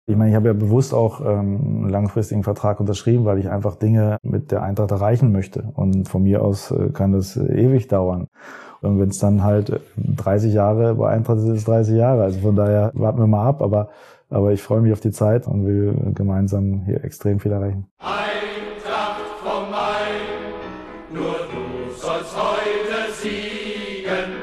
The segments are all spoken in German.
Ich meine, ich habe ja bewusst auch einen langfristigen Vertrag unterschrieben, weil ich einfach Dinge mit der Eintracht erreichen möchte. Und von mir aus kann das ewig dauern. Und wenn es dann halt 30 Jahre bei Eintracht ist, ist es 30 Jahre. Also von daher warten wir mal ab. Aber ich freue mich auf die Zeit und will gemeinsam hier extrem viel erreichen. Eintracht vom Main, nur du sollst heute siegen.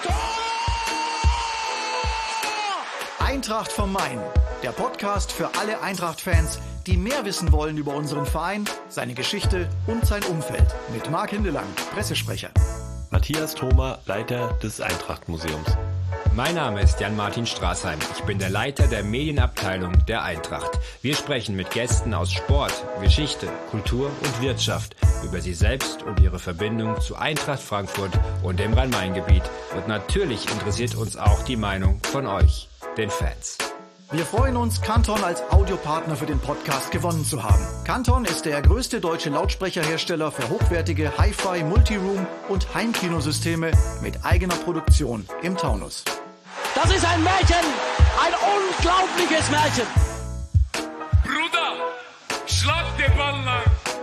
Eintracht vom Main, der Podcast für alle Eintracht-Fans, die mehr wissen wollen über unseren Verein, seine Geschichte und sein Umfeld. Mit Marc Hindelang, Pressesprecher. Matthias Thoma, Leiter des Eintracht-Museums. Mein Name ist Jan-Martin Straßheim. Ich bin der Leiter der Medienabteilung der Eintracht. Wir sprechen mit Gästen aus Sport, Geschichte, Kultur und Wirtschaft über sie selbst und ihre Verbindung zu Eintracht Frankfurt und dem Rhein-Main-Gebiet. Und natürlich interessiert uns auch die Meinung von euch, den Fans. Wir freuen uns, Canton als Audiopartner für den Podcast gewonnen zu haben. Canton ist der größte deutsche Lautsprecherhersteller für hochwertige Hi-Fi, Multiroom und Heimkinosysteme mit eigener Produktion im Taunus. Das ist ein Märchen, ein unglaubliches Märchen. Bruder, schlag den Ball lang.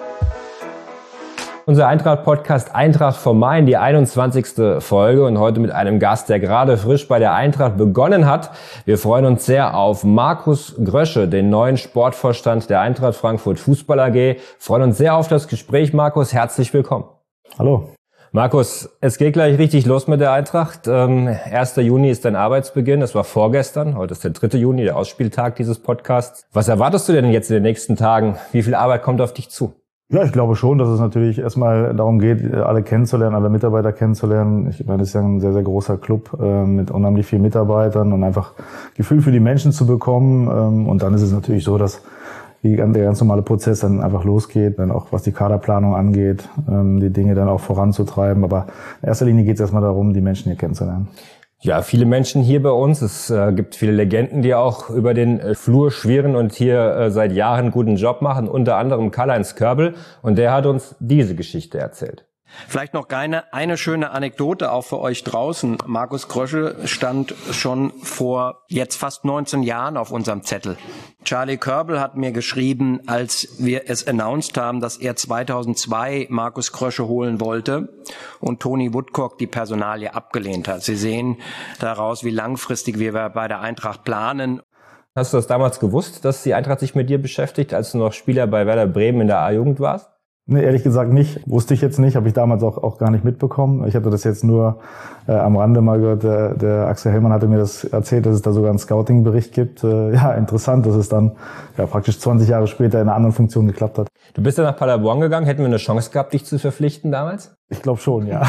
Unser Eintracht-Podcast Eintracht vom Main, die 21. Folge und heute mit einem Gast, der gerade frisch bei der Eintracht begonnen hat. Wir freuen uns sehr auf Markus Grösche, den neuen Sportvorstand der Eintracht Frankfurt Fußball AG. Freuen uns sehr auf das Gespräch, Markus. Herzlich willkommen. Hallo. Markus, es geht gleich richtig los mit der Eintracht. 1. Juni ist dein Arbeitsbeginn, das war vorgestern. Heute ist der 3. Juni, der Ausspieltag dieses Podcasts. Was erwartest du denn jetzt in den nächsten Tagen? Wie viel Arbeit kommt auf dich zu? Ja, ich glaube schon, dass es natürlich erstmal darum geht, alle kennenzulernen, alle Mitarbeiter kennenzulernen. Ich meine, das ist ja ein sehr, sehr großer Club mit unheimlich vielen Mitarbeitern und einfach Gefühl für die Menschen zu bekommen. Und dann ist es natürlich so, dass der ganz normale Prozess dann einfach losgeht, dann auch was die Kaderplanung angeht, die Dinge dann auch voranzutreiben. Aber in erster Linie geht es erstmal darum, die Menschen hier kennenzulernen. Ja, viele Menschen hier bei uns. Es gibt viele Legenden, die auch über den Flur schwirren und hier seit Jahren einen guten Job machen. Unter anderem Karl-Heinz Körbel. Und der hat uns diese Geschichte erzählt. Vielleicht noch eine schöne Anekdote auch für euch draußen. Markus Grösche stand schon vor jetzt fast 19 Jahren auf unserem Zettel. Charlie Körbel hat mir geschrieben, als wir es announced haben, dass er 2002 Markus Grösche holen wollte und Tony Woodcock die Personalie abgelehnt hat. Sie sehen daraus, wie langfristig wir bei der Eintracht planen. Hast du das damals gewusst, dass die Eintracht sich mit dir beschäftigt, als du noch Spieler bei Werder Bremen in der A-Jugend warst? Nee, ehrlich gesagt nicht. Wusste ich jetzt nicht, habe ich damals auch gar nicht mitbekommen. Ich hatte das jetzt nur am Rande mal gehört, der Axel Hellmann hatte mir das erzählt, dass es da sogar einen Scouting-Bericht gibt. Ja, interessant, dass es dann praktisch 20 Jahre später in einer anderen Funktion geklappt hat. Du bist ja nach Paderborn gegangen. Hätten wir eine Chance gehabt, dich zu verpflichten damals? Ich glaube schon, ja.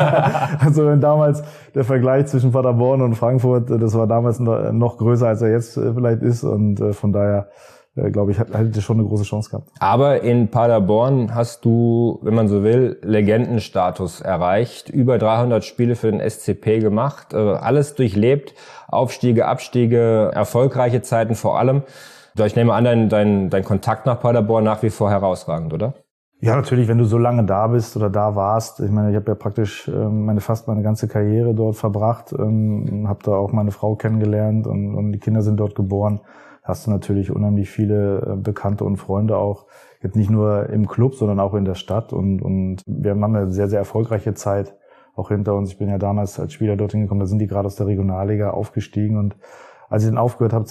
Also wenn damals der Vergleich zwischen Paderborn und Frankfurt, das war damals noch größer, als er jetzt vielleicht ist. Und von daher glaube ich, hätte schon eine große Chance gehabt. Aber in Paderborn hast du, wenn man so will, Legendenstatus erreicht. Über 300 Spiele für den SCP gemacht, alles durchlebt, Aufstiege, Abstiege, erfolgreiche Zeiten vor allem. Ich nehme an, dein Kontakt nach Paderborn nach wie vor herausragend, oder? Ja, natürlich, wenn du so lange da bist oder da warst. Ich meine, ich habe ja praktisch fast meine ganze Karriere dort verbracht, habe da auch meine Frau kennengelernt und die Kinder sind dort geboren. Hast du natürlich unheimlich viele Bekannte und Freunde auch, jetzt nicht nur im Club, sondern auch in der Stadt und wir haben eine sehr, sehr erfolgreiche Zeit auch hinter uns. Ich bin ja damals als Spieler dorthin gekommen, da sind die gerade aus der Regionalliga aufgestiegen und als ich dann aufgehört habe,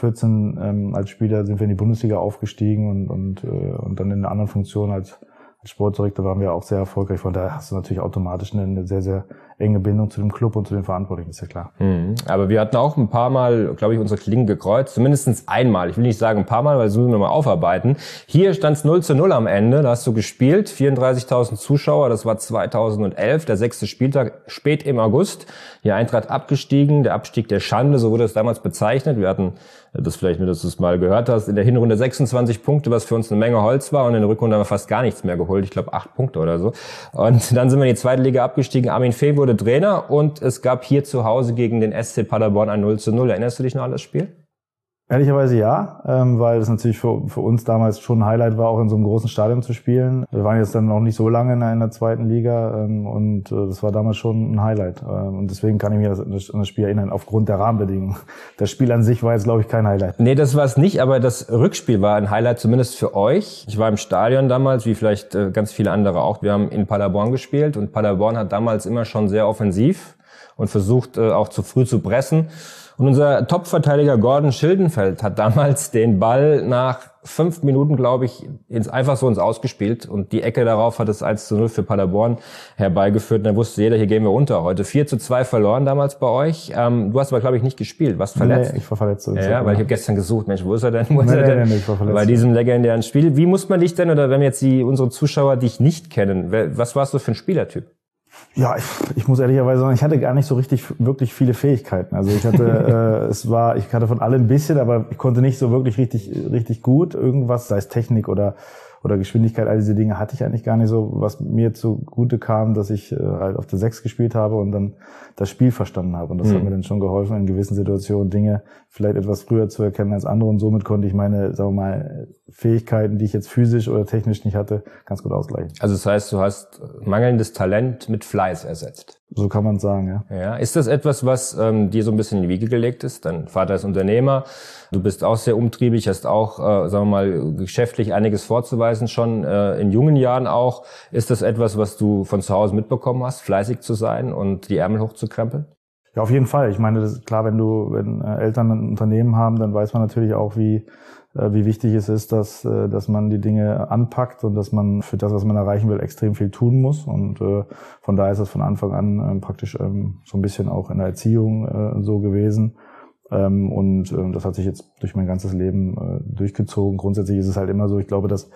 2014 als Spieler, sind wir in die Bundesliga aufgestiegen und dann in einer anderen Funktion als Sportdirektor waren wir auch sehr erfolgreich. Von daher hast du natürlich automatisch eine sehr, sehr enge Bindung zu dem Club und zu den Verantwortlichen, ist ja klar. Aber wir hatten auch ein paar Mal, glaube ich, unsere Klingen gekreuzt. Zumindest einmal. Ich will nicht sagen ein paar Mal, weil das müssen wir mal aufarbeiten. Hier stand es 0:0 am Ende. Da hast du gespielt. 34.000 Zuschauer. Das war 2011, der 6. Spieltag, spät im August. Die Eintracht abgestiegen. Der Abstieg der Schande, so wurde es damals bezeichnet. Wir hatten das vielleicht nur, dass du es mal gehört hast, in der Hinrunde 26 Punkte, was für uns eine Menge Holz war. Und in der Rückrunde haben wir fast gar nichts mehr geholt. Ich glaube 8 Punkte oder so. Und dann sind wir in die zweite Liga abgestiegen. Armin Fee wurde Trainer und es gab hier zu Hause gegen den SC Paderborn ein 0:0. Erinnerst du dich noch an das Spiel? Ehrlicherweise ja, weil es natürlich für uns damals schon ein Highlight war, auch in so einem großen Stadion zu spielen. Wir waren jetzt dann noch nicht so lange in der zweiten Liga und das war damals schon ein Highlight. Und deswegen kann ich mich an das Spiel erinnern, aufgrund der Rahmenbedingungen. Das Spiel an sich war jetzt, glaube ich, kein Highlight. Nee, das war es nicht, aber das Rückspiel war ein Highlight, zumindest für euch. Ich war im Stadion damals, wie vielleicht ganz viele andere auch. Wir haben in Paderborn gespielt und Paderborn hat damals immer schon sehr offensiv und versucht auch zu früh zu pressen. Und unser Topverteidiger Gordon Schildenfeld hat damals den Ball nach 5 Minuten, glaube ich, einfach so ins Ausgespielt. Und die Ecke darauf hat es 1:0 für Paderborn herbeigeführt. Und da wusste jeder, hier gehen wir unter heute. 4:2 verloren damals bei euch. Du hast aber, glaube ich, nicht gespielt. Warst verletzt? Nee, ich war verletzt. Ja, weil ich habe gestern gesucht, Mensch, wo ist er denn? Wo ist er denn? Nee, ich war verletzt. Bei diesem legendären Spiel. Wie muss man dich denn, oder wenn jetzt unsere Zuschauer dich nicht kennen, was warst du für ein Spielertyp? Ja, ich muss ehrlicherweise sagen, ich hatte gar nicht so wirklich viele Fähigkeiten. Also ich hatte, ich hatte von allem ein bisschen, aber ich konnte nicht so wirklich richtig gut irgendwas, sei es Technik oder Geschwindigkeit, all diese Dinge hatte ich eigentlich gar nicht so. Was mir zugute kam, dass ich halt auf der 6 gespielt habe und dann das Spiel verstanden habe. Und das hat mir dann schon geholfen, in gewissen Situationen Dinge vielleicht etwas früher zu erkennen als andere. Und somit konnte ich meine, sagen wir mal, Fähigkeiten, die ich jetzt physisch oder technisch nicht hatte, ganz gut ausgleichen. Also das heißt, du hast mangelndes Talent mit Fleiß ersetzt. So kann man sagen, ja. Ja, ist das etwas, was dir so ein bisschen in die Wiege gelegt ist? Dein Vater ist Unternehmer, du bist auch sehr umtriebig, hast auch, sagen wir mal, geschäftlich einiges vorzuweisen, schon in jungen Jahren auch. Ist das etwas, was du von zu Hause mitbekommen hast, fleißig zu sein und die Ärmel hochzukrempeln? Ja, auf jeden Fall. Ich meine, das ist klar, wenn Eltern ein Unternehmen haben, dann weiß man natürlich auch, wie wichtig es ist, dass man die Dinge anpackt und dass man für das, was man erreichen will, extrem viel tun muss. Und von daher ist das von Anfang an praktisch so ein bisschen auch in der Erziehung so gewesen. Und das hat sich jetzt durch mein ganzes Leben durchgezogen. Grundsätzlich ist es halt immer so, ich glaube, dass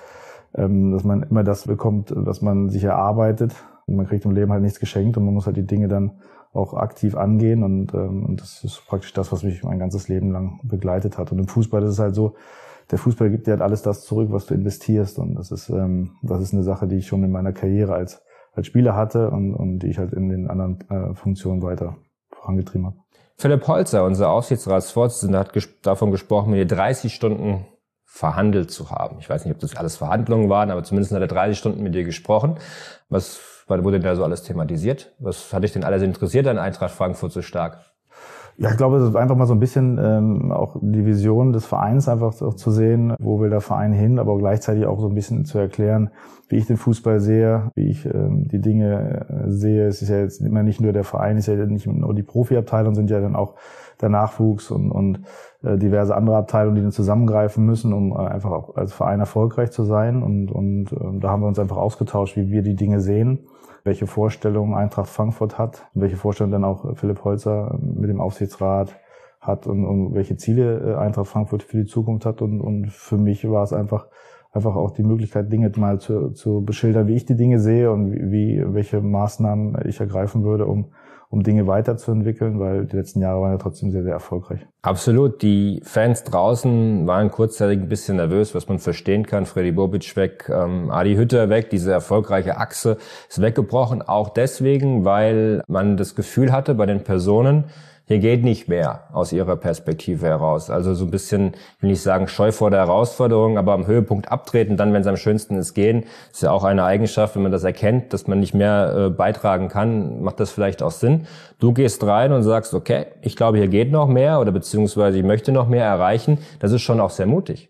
man immer das bekommt, was man sich erarbeitet. Und man kriegt im Leben halt nichts geschenkt und man muss halt die Dinge dann auch aktiv angehen und das ist praktisch das, was mich mein ganzes Leben lang begleitet hat. Und im Fußball ist es halt so, der Fußball gibt dir halt alles das zurück, was du investierst, und das ist eine Sache, die ich schon in meiner Karriere als Spieler hatte und die ich halt in den anderen Funktionen weiter vorangetrieben habe. Philipp Holzer, unser Aufsichtsratsvorsitzender, hat davon gesprochen, mit dir 30 Stunden verhandelt zu haben. Ich weiß nicht, ob das alles Verhandlungen waren, aber zumindest hat er 30 Stunden mit dir gesprochen. Was wurde denn da so alles thematisiert? Was hat dich denn alles interessiert an Eintracht Frankfurt so stark? Ja, ich glaube, es ist einfach mal so ein bisschen auch die Vision des Vereins einfach auch zu sehen, wo will der Verein hin, aber gleichzeitig auch so ein bisschen zu erklären, wie ich den Fußball sehe, wie ich die Dinge sehe. Es ist ja jetzt immer nicht nur der Verein, es ist ja nicht nur die Profiabteilung, sind ja dann auch der Nachwuchs und diverse andere Abteilungen, die dann zusammengreifen müssen, um einfach auch als Verein erfolgreich zu sein. Und da haben wir uns einfach ausgetauscht, wie wir die Dinge sehen, welche Vorstellungen Eintracht Frankfurt hat, welche Vorstellungen dann auch Philipp Holzer mit dem Aufsichtsrat hat und welche Ziele Eintracht Frankfurt für die Zukunft hat. Und für mich war es einfach auch die Möglichkeit, Dinge mal zu beschildern, wie ich die Dinge sehe und welche Maßnahmen ich ergreifen würde, um Dinge weiterzuentwickeln, weil die letzten Jahre waren ja trotzdem sehr, sehr erfolgreich. Absolut. Die Fans draußen waren kurzzeitig ein bisschen nervös, was man verstehen kann. Freddy Bobic weg, Adi Hütter weg, diese erfolgreiche Achse ist weggebrochen. Auch deswegen, weil man das Gefühl hatte bei den Personen, hier geht nicht mehr aus ihrer Perspektive heraus. Also so ein bisschen, ich will nicht sagen scheu vor der Herausforderung, aber am Höhepunkt abtreten, dann, wenn es am schönsten ist, gehen. Ist ja auch eine Eigenschaft, wenn man das erkennt, dass man nicht mehr beitragen kann, macht das vielleicht auch Sinn. Du gehst rein und sagst, okay, ich glaube, hier geht noch mehr oder beziehungsweise ich möchte noch mehr erreichen. Das ist schon auch sehr mutig.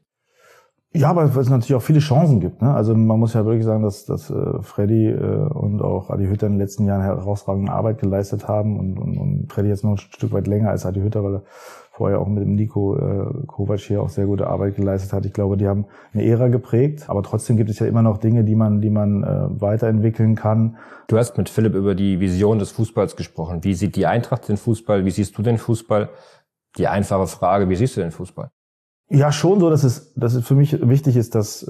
Ja, aber es natürlich auch viele Chancen gibt, ne? Also man muss ja wirklich sagen, dass Freddy und auch Adi Hütter in den letzten Jahren herausragende Arbeit geleistet haben und Freddy jetzt noch ein Stück weit länger als Adi Hütter, weil er vorher auch mit dem Nico Kovac hier auch sehr gute Arbeit geleistet hat. Ich glaube, die haben eine Ära geprägt, aber trotzdem gibt es ja immer noch Dinge, die man weiterentwickeln kann. Du hast mit Philipp über die Vision des Fußballs gesprochen. Wie sieht die Eintracht den Fußball? Wie siehst du den Fußball? Die einfache Frage, wie siehst du den Fußball? Ja, schon so, dass es für mich wichtig ist, dass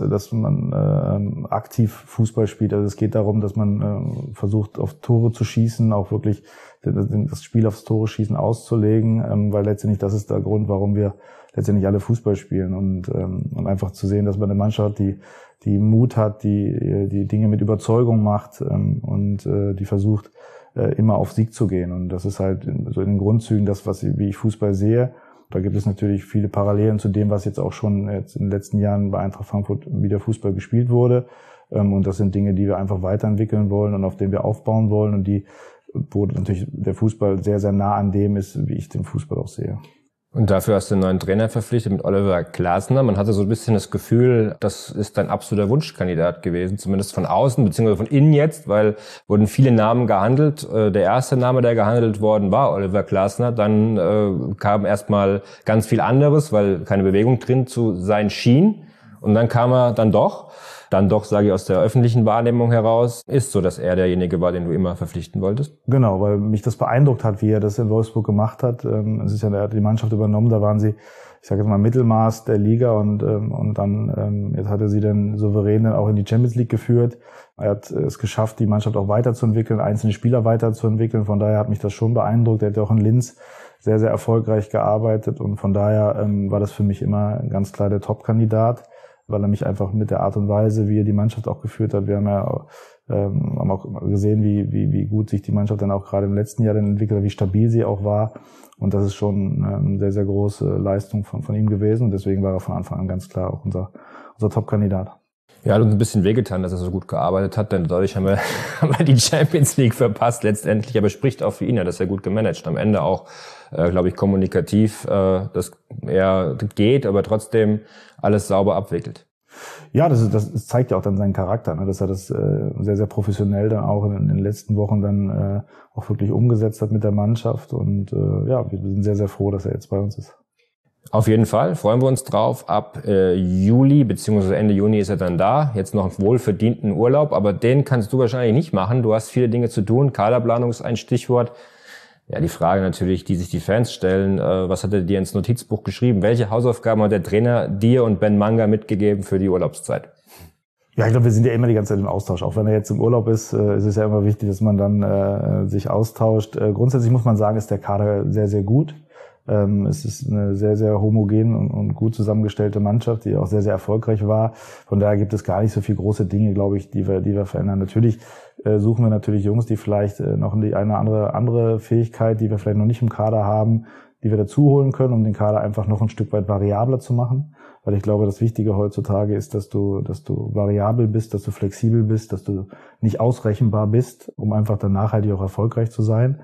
man aktiv Fußball spielt. Also es geht darum, dass man versucht, auf Tore zu schießen, auch wirklich das Spiel aufs Tore schießen auszulegen, weil letztendlich das ist der Grund, warum wir letztendlich alle Fußball spielen und einfach zu sehen, dass man eine Mannschaft, die Mut hat, die Dinge mit Überzeugung macht und die versucht, immer auf Sieg zu gehen. Und das ist halt so in den Grundzügen das, wie ich Fußball sehe. Da gibt es natürlich viele Parallelen zu dem, was jetzt auch schon jetzt in den letzten Jahren bei Eintracht Frankfurt wieder Fußball gespielt wurde. Und das sind Dinge, die wir einfach weiterentwickeln wollen und auf denen wir aufbauen wollen und wo natürlich der Fußball sehr, sehr nah an dem ist, wie ich den Fußball auch sehe. Und dafür hast du einen neuen Trainer verpflichtet mit Oliver Glasner. Man hatte so ein bisschen das Gefühl, das ist dein absoluter Wunschkandidat gewesen, zumindest von außen, beziehungsweise von innen jetzt, weil wurden viele Namen gehandelt. Der erste Name, der gehandelt worden war, Oliver Glasner. Dann kam erstmal ganz viel anderes, weil keine Bewegung drin zu sein schien. Und dann kam er dann doch, sage ich aus der öffentlichen Wahrnehmung heraus, ist so, dass er derjenige war, den du immer verpflichten wolltest? Genau, weil mich das beeindruckt hat, wie er das in Wolfsburg gemacht hat. Es ist ja, er hat die Mannschaft übernommen, da waren sie, ich sage jetzt mal, Mittelmaß der Liga und dann jetzt hat er sie dann souverän dann auch in die Champions League geführt. Er hat es geschafft, die Mannschaft auch weiterzuentwickeln, einzelne Spieler weiterzuentwickeln. Von daher hat mich das schon beeindruckt. Er hat ja auch in Linz sehr, sehr erfolgreich gearbeitet und von daher war das für mich immer ganz klar der Top-Kandidat, weil er mich einfach mit der Art und Weise, wie er die Mannschaft auch geführt hat, wir haben ja haben auch gesehen, wie gut sich die Mannschaft dann auch gerade im letzten Jahr dann entwickelt hat, wie stabil sie auch war. Und das ist schon eine sehr, sehr große Leistung von ihm gewesen. Und deswegen war er von Anfang an ganz klar auch unser Top-Kandidat. Ja, hat uns ein bisschen wehgetan, dass er so gut gearbeitet hat, denn dadurch haben wir die Champions League verpasst letztendlich. Aber spricht auch für ihn, ja, dass er gut gemanagt. Am Ende auch, glaube ich, kommunikativ, dass er geht, aber trotzdem alles sauber abwickelt. Ja, das zeigt ja auch dann seinen Charakter, ne? Dass er das sehr, sehr professionell dann auch in den letzten Wochen dann auch wirklich umgesetzt hat mit der Mannschaft. Und ja, wir sind sehr, sehr froh, dass er jetzt bei uns ist. Auf jeden Fall freuen wir uns drauf. Ab Juli bzw. Ende Juni ist er dann da. Jetzt noch einen wohlverdienten Urlaub, aber den kannst du wahrscheinlich nicht machen. Du hast viele Dinge zu tun. Kaderplanung ist ein Stichwort. Ja, die Frage natürlich, die sich die Fans stellen, was hat er dir ins Notizbuch geschrieben? Welche Hausaufgaben hat der Trainer dir und Ben Manga mitgegeben für die Urlaubszeit? Ja, ich glaube, wir sind ja immer die ganze Zeit im Austausch. Auch wenn er jetzt im Urlaub ist, ist es ja immer wichtig, dass man dann sich austauscht. Grundsätzlich muss man sagen, ist der Kader sehr, sehr gut. Es ist eine sehr, sehr homogen und gut zusammengestellte Mannschaft, die auch sehr, sehr erfolgreich war. Von daher gibt es gar nicht so viele große Dinge, glaube ich, die wir verändern. Natürlich suchen wir natürlich Jungs, die vielleicht noch die eine andere Fähigkeit, die wir vielleicht noch nicht im Kader haben, die wir dazu holen können, um den Kader einfach noch ein Stück weit variabler zu machen. Weil ich glaube, das Wichtige heutzutage ist, dass du variabel bist, dass du flexibel bist, dass du nicht ausrechenbar bist, um einfach dann nachhaltig auch erfolgreich zu sein.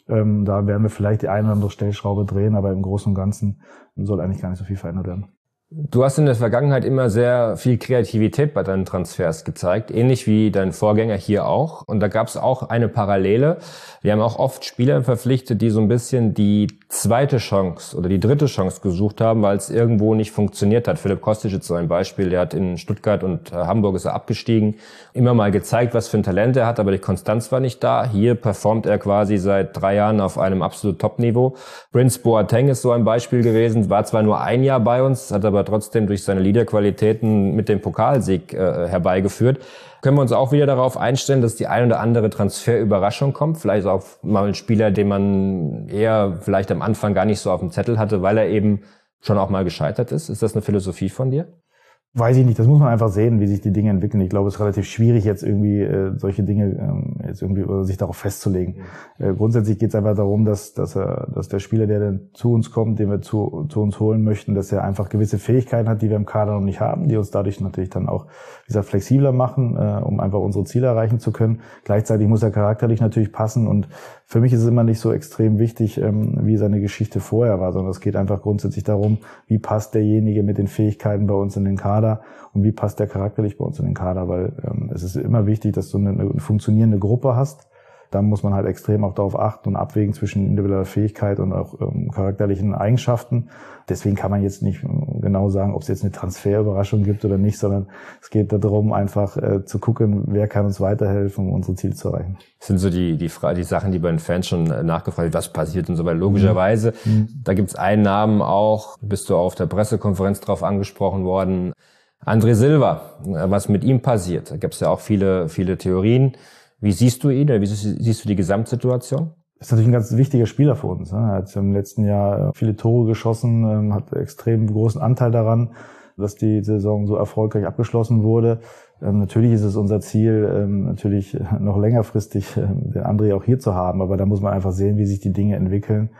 Da werden wir vielleicht die eine oder andere Stellschraube drehen, aber im Großen und Ganzen soll eigentlich gar nicht so viel verändert werden. Du hast in der Vergangenheit immer sehr viel Kreativität bei deinen Transfers gezeigt, ähnlich wie dein Vorgänger hier auch. Und da gab es auch eine Parallele. Wir haben auch oft Spieler verpflichtet, die so ein bisschen die zweite Chance oder die dritte Chance gesucht haben, weil es irgendwo nicht funktioniert hat. Philipp Kostic ist so ein Beispiel, der hat in Stuttgart und Hamburg ist er abgestiegen, immer mal gezeigt, was für ein Talent er hat, aber die Konstanz war nicht da. Hier performt er quasi seit 3 Jahren auf einem absolut Top-Niveau. Prince Boateng ist so ein Beispiel gewesen, war zwar nur 1 Jahr bei uns, hat aber trotzdem durch seine Leaderqualitäten mit dem Pokalsieg herbeigeführt. Können wir uns auch wieder darauf einstellen, dass die ein oder andere Transferüberraschung kommt? Vielleicht auch mal ein Spieler, den man eher vielleicht am Anfang gar nicht so auf dem Zettel hatte, weil er eben schon auch mal gescheitert ist. Ist das eine Philosophie von dir? Weiß ich nicht, das muss man einfach sehen, wie sich die Dinge entwickeln. Ich glaube, es ist relativ schwierig, jetzt irgendwie solche Dinge jetzt irgendwie sich darauf festzulegen. Grundsätzlich geht es einfach darum, dass der Spieler, der dann zu uns kommt, den wir zu uns holen möchten, dass er einfach gewisse Fähigkeiten hat, die wir im Kader noch nicht haben, die uns dadurch natürlich dann auch flexibler machen, um einfach unsere Ziele erreichen zu können. Gleichzeitig muss er charakterlich natürlich passen und für mich ist es immer nicht so extrem wichtig, wie seine Geschichte vorher war, sondern es geht einfach grundsätzlich darum, wie passt derjenige mit den Fähigkeiten bei uns in den Kader und wie passt der charakterlich bei uns in den Kader, weil es ist immer wichtig, dass du eine funktionierende Gruppe hast. Da muss man halt extrem auch darauf achten und abwägen zwischen individueller Fähigkeit und auch charakterlichen Eigenschaften. Deswegen kann man jetzt nicht genau sagen, ob es jetzt eine Transferüberraschung gibt oder nicht, sondern es geht darum, einfach zu gucken, wer kann uns weiterhelfen, um unsere Ziele zu erreichen. Das sind so die Sachen, die bei den Fans schon nachgefragt wird, was passiert und so weiter. Logischerweise, da gibt's einen Namen auch, bist du auf der Pressekonferenz drauf angesprochen worden, André Silva, was mit ihm passiert. Da gibt's ja auch viele Theorien. Wie siehst du ihn oder wie siehst du die Gesamtsituation? Das ist natürlich ein ganz wichtiger Spieler für uns. Er hat im letzten Jahr viele Tore geschossen, hat extrem großen Anteil daran, dass die Saison so erfolgreich abgeschlossen wurde. Natürlich ist es unser Ziel, natürlich noch längerfristig den André auch hier zu haben, aber da muss man einfach sehen, wie sich die Dinge entwickeln.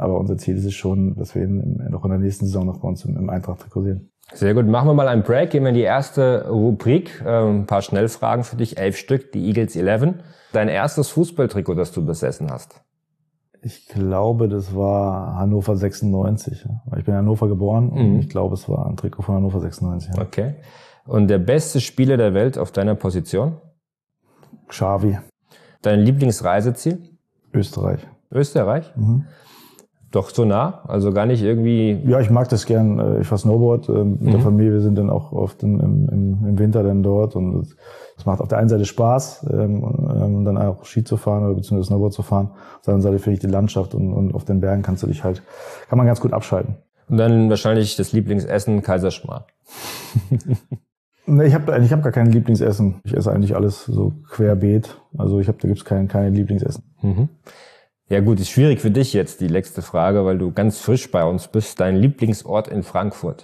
Aber unser Ziel ist es schon, dass wir noch in der nächsten Saison noch bei uns im Eintracht-Trikot sehen. Sehr gut, machen wir mal einen Break, gehen wir in die erste Rubrik. Ein paar Schnellfragen für dich, 11 Stück, die Eagles 11. Dein erstes Fußballtrikot, das du besessen hast? Ich glaube, das war Hannover 96. Ich bin in Hannover geboren und ich glaube, es war ein Trikot von Hannover 96. Ja. Okay. Und der beste Spieler der Welt auf deiner Position? Xavi. Dein Lieblingsreiseziel? Österreich. Österreich? Doch so nah? Also gar nicht irgendwie... Ja, ich mag das gern. Ich fahr Snowboard mit der Familie. Wir sind dann auch oft im Winter dann dort und es macht auf der einen Seite Spaß, dann auch Ski zu fahren oder beziehungsweise Snowboard zu fahren. Auf der anderen Seite finde ich die Landschaft und auf den Bergen kann man ganz gut abschalten. Und dann wahrscheinlich das Lieblingsessen Kaiserschmarrn. Nee, ich hab gar kein Lieblingsessen. Ich esse eigentlich alles so querbeet. Also da gibt's keine Lieblingsessen. Ja gut, ist schwierig für dich jetzt die letzte Frage, weil du ganz frisch bei uns bist. Dein Lieblingsort in Frankfurt?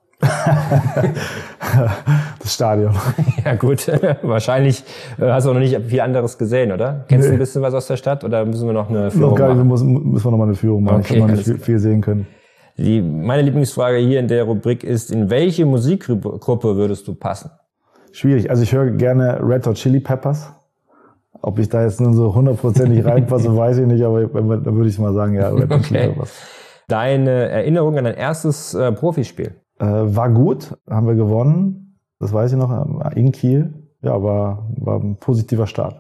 Das Stadion. Ja gut, wahrscheinlich hast du auch noch nicht viel anderes gesehen, oder? Kennst du ein bisschen was aus der Stadt oder müssen wir noch eine Führung machen? Müssen wir noch mal eine Führung machen, Okay, dass wir nicht viel sehen können. Meine Lieblingsfrage hier in der Rubrik ist, in welche Musikgruppe würdest du passen? Schwierig. Also ich höre gerne Red Hot Chili Peppers. Ob ich da jetzt nur so 100%ig reinpasse, weiß ich nicht, aber da würde ich mal sagen, ja, Red Hot Chili Peppers. Deine Erinnerung an dein erstes Profispiel? War gut, haben wir gewonnen. Das weiß ich noch, in Kiel. Ja, war ein positiver Start.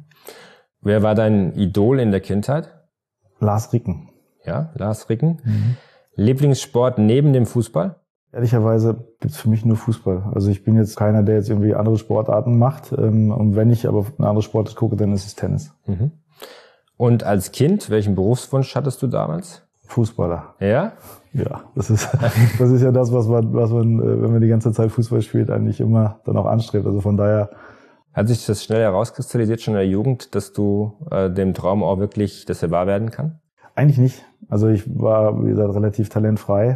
Wer war dein Idol in der Kindheit? Lars Ricken. Ja, Lars Ricken. Lieblingssport neben dem Fußball? Ehrlicherweise gibt's für mich nur Fußball. Also ich bin jetzt keiner, der jetzt irgendwie andere Sportarten macht. Und wenn ich aber eine andere Sportart gucke, dann ist es Tennis. Und als Kind, welchen Berufswunsch hattest du damals? Fußballer. Ja? Ja, das ist ja das, was man, wenn man die ganze Zeit Fußball spielt, eigentlich immer dann auch anstrebt. Also von daher. Hat sich das schnell herauskristallisiert schon in der Jugend, dass du dem Traum auch wirklich, dass er wahr werden kann? Eigentlich nicht. Also ich war, wie gesagt, relativ talentfrei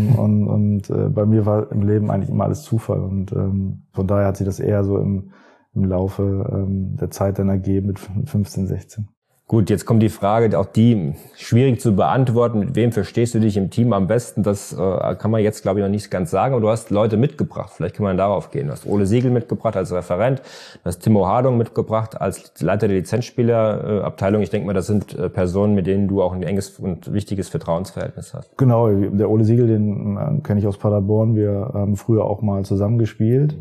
und bei mir war im Leben eigentlich immer alles Zufall und von daher hat sich das eher so im Laufe der Zeit dann ergeben mit 15, 16. Gut, jetzt kommt die Frage, auch die schwierig zu beantworten. Mit wem verstehst du dich im Team am besten? Das kann man jetzt, glaube ich, noch nicht ganz sagen. Aber du hast Leute mitgebracht. Vielleicht kann man darauf gehen. Du hast Ole Siegel mitgebracht als Referent. Du hast Timo Hardung mitgebracht als Leiter der Lizenzspielerabteilung. Ich denke mal, das sind Personen, mit denen du auch ein enges und wichtiges Vertrauensverhältnis hast. Genau, der Ole Siegel, den kenne ich aus Paderborn. Wir haben früher auch mal zusammen gespielt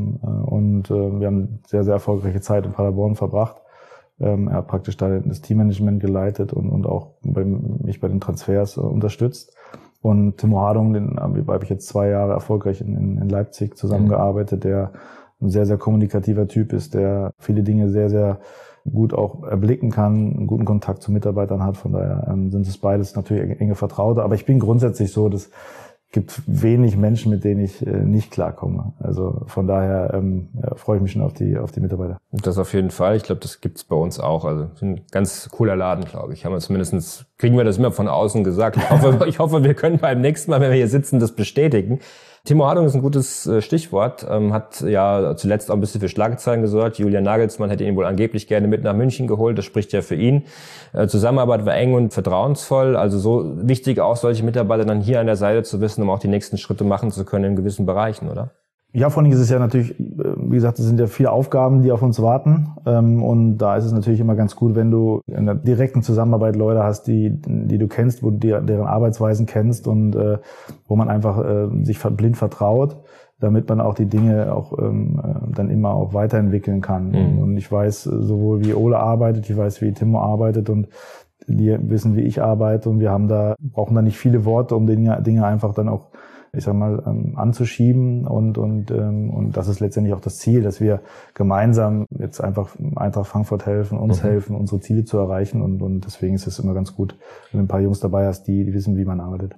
und wir haben sehr, sehr erfolgreiche Zeit in Paderborn verbracht. Er hat praktisch da das Teammanagement geleitet und auch mich bei den Transfers unterstützt. Und Timo Hardung, den habe ich jetzt 2 Jahre erfolgreich in Leipzig zusammengearbeitet, der ein sehr, sehr kommunikativer Typ ist, der viele Dinge sehr, sehr gut auch erblicken kann, einen guten Kontakt zu Mitarbeitern hat. Von daher sind es beides natürlich enge Vertraute. Aber ich bin grundsätzlich so, dass gibt wenig Menschen, mit denen ich nicht klarkomme. Also von daher freue ich mich schon auf die Mitarbeiter. Das auf jeden Fall. Ich glaube, das gibt's bei uns auch. Also ein ganz cooler Laden, glaube ich. Kriegen wir das immer von außen gesagt. Ich hoffe, wir können beim nächsten Mal, wenn wir hier sitzen, das bestätigen. Timo Hardung ist ein gutes Stichwort. Hat ja zuletzt auch ein bisschen für Schlagzeilen gesorgt. Julian Nagelsmann hätte ihn wohl angeblich gerne mit nach München geholt. Das spricht ja für ihn. Zusammenarbeit war eng und vertrauensvoll. Also so wichtig auch solche Mitarbeiter dann hier an der Seite zu wissen, um auch die nächsten Schritte machen zu können in gewissen Bereichen, oder? Ja, vor allem ist es ja natürlich, wie gesagt, es sind ja viele Aufgaben, die auf uns warten. Und da ist es natürlich immer ganz gut, wenn du in der direkten Zusammenarbeit Leute hast, die du kennst, wo du deren Arbeitsweisen kennst und wo man einfach sich blind vertraut, damit man auch die Dinge auch dann immer auch weiterentwickeln kann. Und ich weiß sowohl, wie Ole arbeitet, ich weiß, wie Timo arbeitet und die wissen, wie ich arbeite. Und wir brauchen da nicht viele Worte, um Dinge einfach dann auch, ich sag mal, anzuschieben und das ist letztendlich auch das Ziel, dass wir gemeinsam jetzt einfach Eintracht Frankfurt helfen, uns helfen, unsere Ziele zu erreichen und deswegen ist es immer ganz gut, wenn du ein paar Jungs dabei hast, die wissen, wie man arbeitet.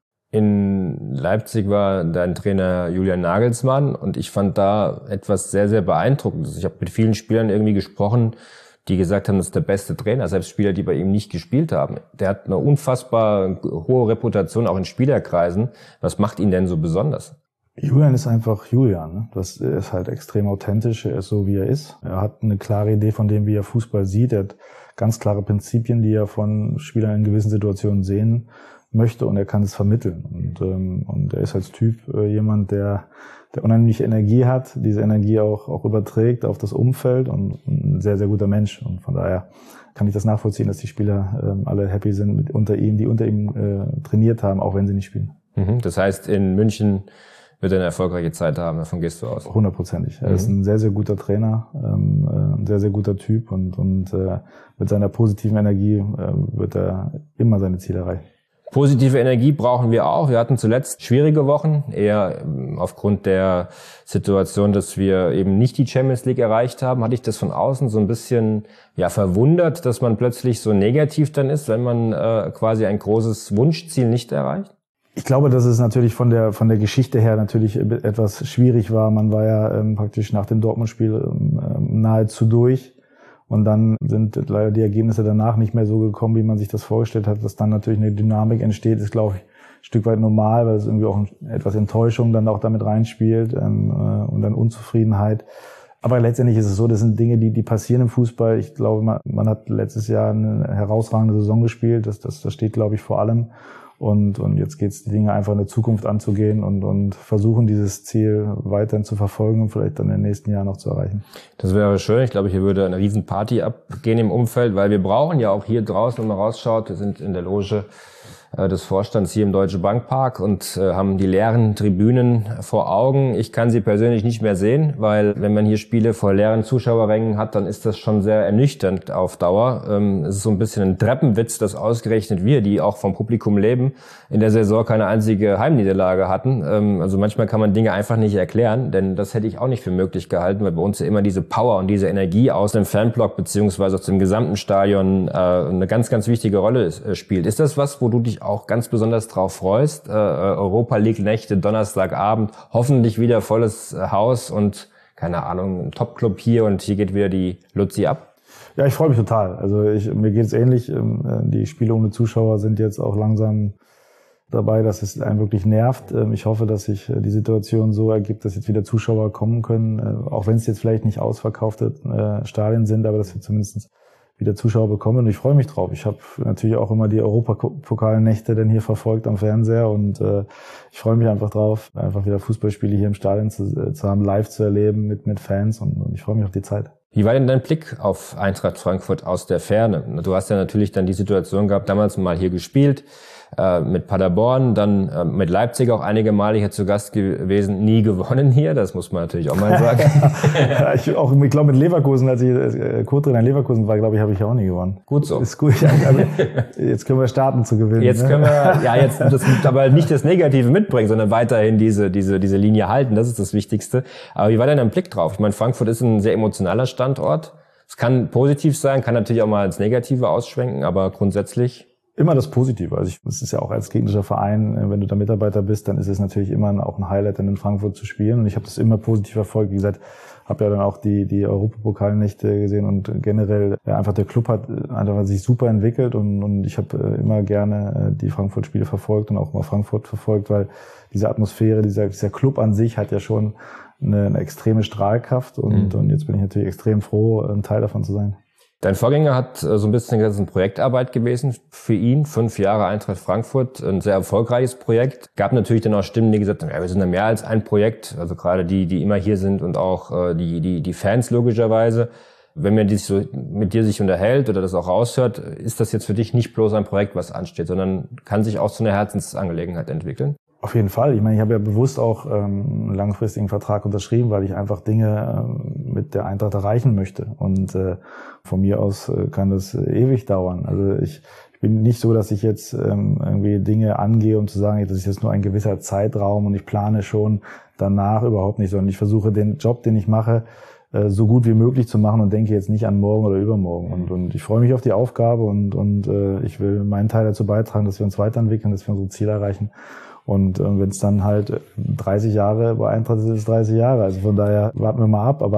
In Leipzig war dein Trainer Julian Nagelsmann und ich fand da etwas sehr, sehr Beeindruckendes. Ich habe mit vielen Spielern irgendwie gesprochen, die gesagt haben, das ist der beste Trainer, selbst Spieler, die bei ihm nicht gespielt haben. Der hat eine unfassbar hohe Reputation, auch in Spielerkreisen. Was macht ihn denn so besonders? Julian ist einfach Julian. Ne? Das ist halt extrem authentisch. Er ist so, wie er ist. Er hat eine klare Idee von dem, wie er Fußball sieht. Er hat ganz klare Prinzipien, die er von Spielern in gewissen Situationen sehen möchte und er kann es vermitteln. Und er ist als Typ jemand, der unheimlich Energie hat, diese Energie auch überträgt auf das Umfeld und ein sehr, sehr guter Mensch. Und von daher kann ich das nachvollziehen, dass die Spieler alle happy sind die unter ihm trainiert haben, auch wenn sie nicht spielen. Das heißt, in München wird er eine erfolgreiche Zeit haben, davon gehst du aus? 100%. Er ist ein sehr, sehr guter Trainer, ein sehr, sehr guter Typ und mit seiner positiven Energie wird er immer seine Ziele erreichen. Positive Energie brauchen wir auch. Wir hatten zuletzt schwierige Wochen, eher aufgrund der Situation, dass wir eben nicht die Champions League erreicht haben. Hatte ich das von außen so ein bisschen verwundert, dass man plötzlich so negativ dann ist, wenn man quasi ein großes Wunschziel nicht erreicht? Ich glaube, dass es natürlich von der Geschichte her natürlich etwas schwierig war. Man war ja praktisch nach dem Dortmund-Spiel nahezu durch. Und dann sind leider die Ergebnisse danach nicht mehr so gekommen, wie man sich das vorgestellt hat. Dass dann natürlich eine Dynamik entsteht, ist, glaube ich, ein Stück weit normal, weil es irgendwie auch etwas Enttäuschung dann auch damit reinspielt und dann Unzufriedenheit. Aber letztendlich ist es so, das sind Dinge, die passieren im Fußball. Ich glaube, man hat letztes Jahr eine herausragende Saison gespielt. Das steht, glaube ich, vor allem. Und jetzt geht's, die Dinge einfach in der Zukunft anzugehen und versuchen, dieses Ziel weiterhin zu verfolgen und vielleicht dann in den nächsten Jahren noch zu erreichen. Das wäre schön. Ich glaube, hier würde eine Riesenparty abgehen im Umfeld, weil wir brauchen ja auch hier draußen, wenn man rausschaut, wir sind in der Loge des Vorstands hier im Deutsche Bank Park und haben die leeren Tribünen vor Augen. Ich kann sie persönlich nicht mehr sehen, weil wenn man hier Spiele vor leeren Zuschauerrängen hat, dann ist das schon sehr ernüchternd auf Dauer. Es ist so ein bisschen ein Treppenwitz, dass ausgerechnet wir, die auch vom Publikum leben, in der Saison keine einzige Heimniederlage hatten. Also manchmal kann man Dinge einfach nicht erklären, denn das hätte ich auch nicht für möglich gehalten, weil bei uns ja immer diese Power und diese Energie aus dem Fanblock beziehungsweise aus dem gesamten Stadion eine ganz, ganz wichtige Rolle spielt. Ist das was, wo du dich auch ganz besonders drauf freust? Europa League Nächte, Donnerstagabend, hoffentlich wieder volles Haus und keine Ahnung, ein Top-Club hier und hier geht wieder die Luzi ab? Ja, ich freue mich total. Also mir geht es ähnlich. Die Spiele ohne Zuschauer sind jetzt auch langsam dabei, dass es einen wirklich nervt. Ich hoffe, dass sich die Situation so ergibt, dass jetzt wieder Zuschauer kommen können, auch wenn es jetzt vielleicht nicht ausverkaufte Stadien sind, aber dass wir zumindest wieder Zuschauer bekommen und ich freue mich drauf. Ich habe natürlich auch immer die Europapokalnächte dann hier verfolgt am Fernseher und ich freue mich einfach drauf, einfach wieder Fußballspiele hier im Stadion zu haben, live zu erleben mit Fans und ich freue mich auf die Zeit. Wie war denn dein Blick auf Eintracht Frankfurt aus der Ferne? Du hast ja natürlich dann die Situation gehabt, damals mal hier gespielt, mit Paderborn, dann mit Leipzig auch einige Male hier zu Gast gewesen, nie gewonnen hier, das muss man natürlich auch mal sagen. Ja, ich glaube mit Leverkusen, als ich Co-Trainer in Leverkusen war, glaube ich, habe ich auch nie gewonnen. Gut so. Ist gut. Also, jetzt können wir starten zu gewinnen. Jetzt können wir, jetzt das aber nicht das Negative mitbringen, sondern weiterhin diese Linie halten, das ist das Wichtigste. Aber wie war denn dein Blick drauf? Ich meine, Frankfurt ist ein sehr emotionaler Standort. Es kann positiv sein, kann natürlich auch mal ins Negative ausschwenken, aber grundsätzlich immer das Positive. Also es ist ja auch als gegnerischer Verein, wenn du da Mitarbeiter bist, dann ist es natürlich immer auch ein Highlight, dann in Frankfurt zu spielen. Und ich habe das immer positiv verfolgt. Wie gesagt, habe ja dann auch die Europapokalnächte gesehen und generell einfach der Club hat einfach sich super entwickelt und ich habe immer gerne die Frankfurt-Spiele verfolgt und auch mal Frankfurt verfolgt, weil diese Atmosphäre, dieser Club an sich hat ja schon eine extreme Strahlkraft und jetzt bin ich natürlich extrem froh, ein Teil davon zu sein. Dein Vorgänger hat so ein bisschen eine Projektarbeit gewesen für ihn, 5 Jahre Eintracht Frankfurt, ein sehr erfolgreiches Projekt. Gab natürlich dann auch Stimmen, die gesagt haben, ja, wir sind ja mehr als ein Projekt, also gerade die immer hier sind und auch die Fans logischerweise. Wenn man so mit dir sich unterhält oder das auch raushört, ist das jetzt für dich nicht bloß ein Projekt, was ansteht, sondern kann sich auch zu einer Herzensangelegenheit entwickeln? Auf jeden Fall. Ich meine, ich habe ja bewusst auch einen langfristigen Vertrag unterschrieben, weil ich einfach Dinge mit der Eintracht erreichen möchte. Und von mir aus kann das ewig dauern. Also ich bin nicht so, dass ich jetzt irgendwie Dinge angehe, um zu sagen, das ist jetzt nur ein gewisser Zeitraum und ich plane schon danach überhaupt nicht, sondern ich versuche den Job, den ich mache, so gut wie möglich zu machen und denke jetzt nicht an morgen oder übermorgen. Und ich freue mich auf die Aufgabe und ich will meinen Teil dazu beitragen, dass wir uns weiterentwickeln, dass wir unsere Ziele erreichen. Und wenn es dann halt 30 Jahre bei Eintracht ist, ist es 30 Jahre. Also von daher warten wir mal ab. Aber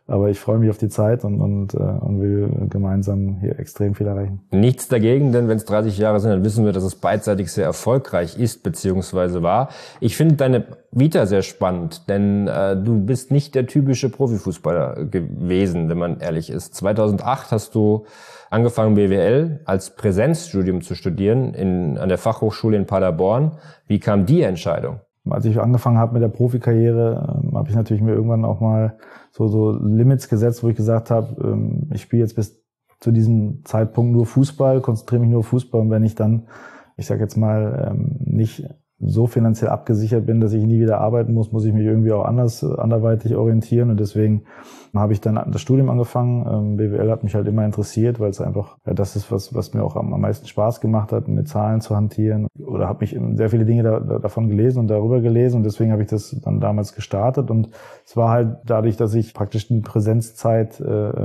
Aber ich freue mich auf die Zeit und will gemeinsam hier extrem viel erreichen. Nichts dagegen, denn wenn es 30 Jahre sind, dann wissen wir, dass es beidseitig sehr erfolgreich ist bzw. war. Ich finde deine Vita sehr spannend, denn du bist nicht der typische Profifußballer gewesen, wenn man ehrlich ist. 2008 hast du angefangen, BWL als Präsenzstudium zu studieren an der Fachhochschule in Paderborn. Wie kam die Entscheidung? Als ich angefangen habe mit der Profikarriere, habe ich natürlich mir irgendwann auch mal so Limits gesetzt, wo ich gesagt habe, ich spiele jetzt bis zu diesem Zeitpunkt nur Fußball, konzentriere mich nur auf Fußball, und wenn ich dann, ich sage jetzt mal, nicht so finanziell abgesichert bin, dass ich nie wieder arbeiten muss, muss ich mich irgendwie auch anderweitig orientieren, und deswegen habe ich dann das Studium angefangen. BWL hat mich halt immer interessiert, weil es einfach das ist, was mir auch am meisten Spaß gemacht hat, mit Zahlen zu hantieren, oder habe mich sehr viele Dinge davon gelesen und darüber gelesen, und deswegen habe ich das dann damals gestartet, und es war halt dadurch, dass ich praktisch eine Präsenzzeit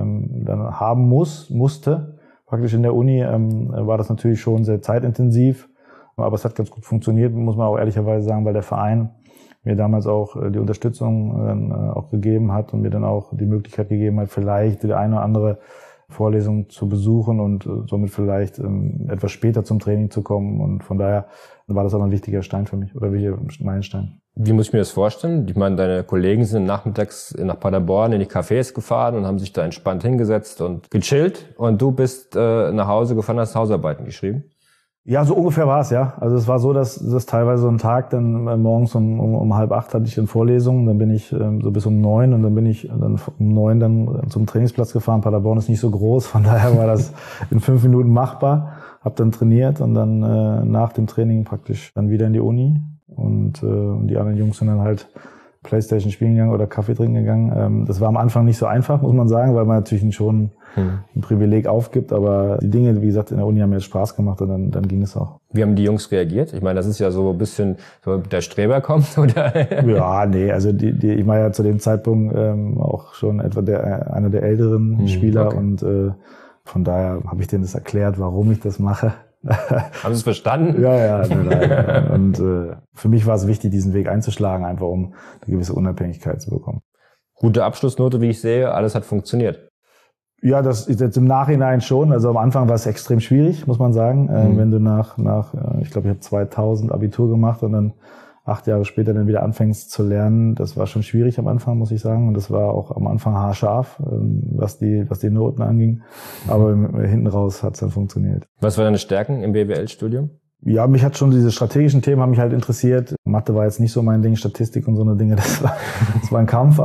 dann haben musste, praktisch in der Uni, war das natürlich schon sehr zeitintensiv. Aber es hat ganz gut funktioniert, muss man auch ehrlicherweise sagen, weil der Verein mir damals auch die Unterstützung auch gegeben hat und mir dann auch die Möglichkeit gegeben hat, vielleicht die eine oder andere Vorlesung zu besuchen und somit vielleicht etwas später zum Training zu kommen. Und von daher war das auch ein wichtiger Stein für mich, oder wie Meilenstein. Wie muss ich mir das vorstellen? Ich meine, deine Kollegen sind nachmittags nach Paderborn in die Cafés gefahren und haben sich da entspannt hingesetzt und gechillt, und du bist nach Hause gefahren, hast Hausarbeiten geschrieben? Ja, so ungefähr war es, ja. Also es war so, dass teilweise so ein Tag dann morgens um 7:30 hatte ich dann Vorlesungen, dann bin ich so bis um 9, und dann bin ich dann um 9 dann zum Trainingsplatz gefahren. Paderborn ist nicht so groß, von daher war das in 5 Minuten machbar. Hab dann trainiert und dann nach dem Training praktisch dann wieder in die Uni, und die anderen Jungs sind dann halt Playstation spielen gegangen oder Kaffee trinken gegangen. Das war am Anfang nicht so einfach, muss man sagen, weil man natürlich schon ein Privileg aufgibt, aber die Dinge, wie gesagt, in der Uni haben mir Spaß gemacht, und dann ging es auch. Wie haben die Jungs reagiert? Ich meine, das ist ja so ein bisschen, so der Streber kommt, oder? Ja, nee, also ich war ja zu dem Zeitpunkt auch schon etwa einer der älteren Spieler, okay. Und von daher habe ich denen das erklärt, warum ich das mache. Haben Sie es verstanden? Ja. Nein. Und für mich war es wichtig, diesen Weg einzuschlagen, einfach um eine gewisse Unabhängigkeit zu bekommen. Gute Abschlussnote, wie ich sehe, alles hat funktioniert. Ja, das ist jetzt im Nachhinein schon. Also am Anfang war es extrem schwierig, muss man sagen. Wenn du nach ich glaube, ich habe 2000 Abitur gemacht und dann 8 Jahre später dann wieder anfängst zu lernen, das war schon schwierig am Anfang, muss ich sagen. Und das war auch am Anfang haarscharf, was die Noten anging. Aber hinten raus hat es dann funktioniert. Was waren deine Stärken im BWL-Studium? Ja, mich hat schon diese strategischen Themen haben mich halt interessiert. Mathe war jetzt nicht so mein Ding, Statistik und so eine Dinge, das war ein Kampf,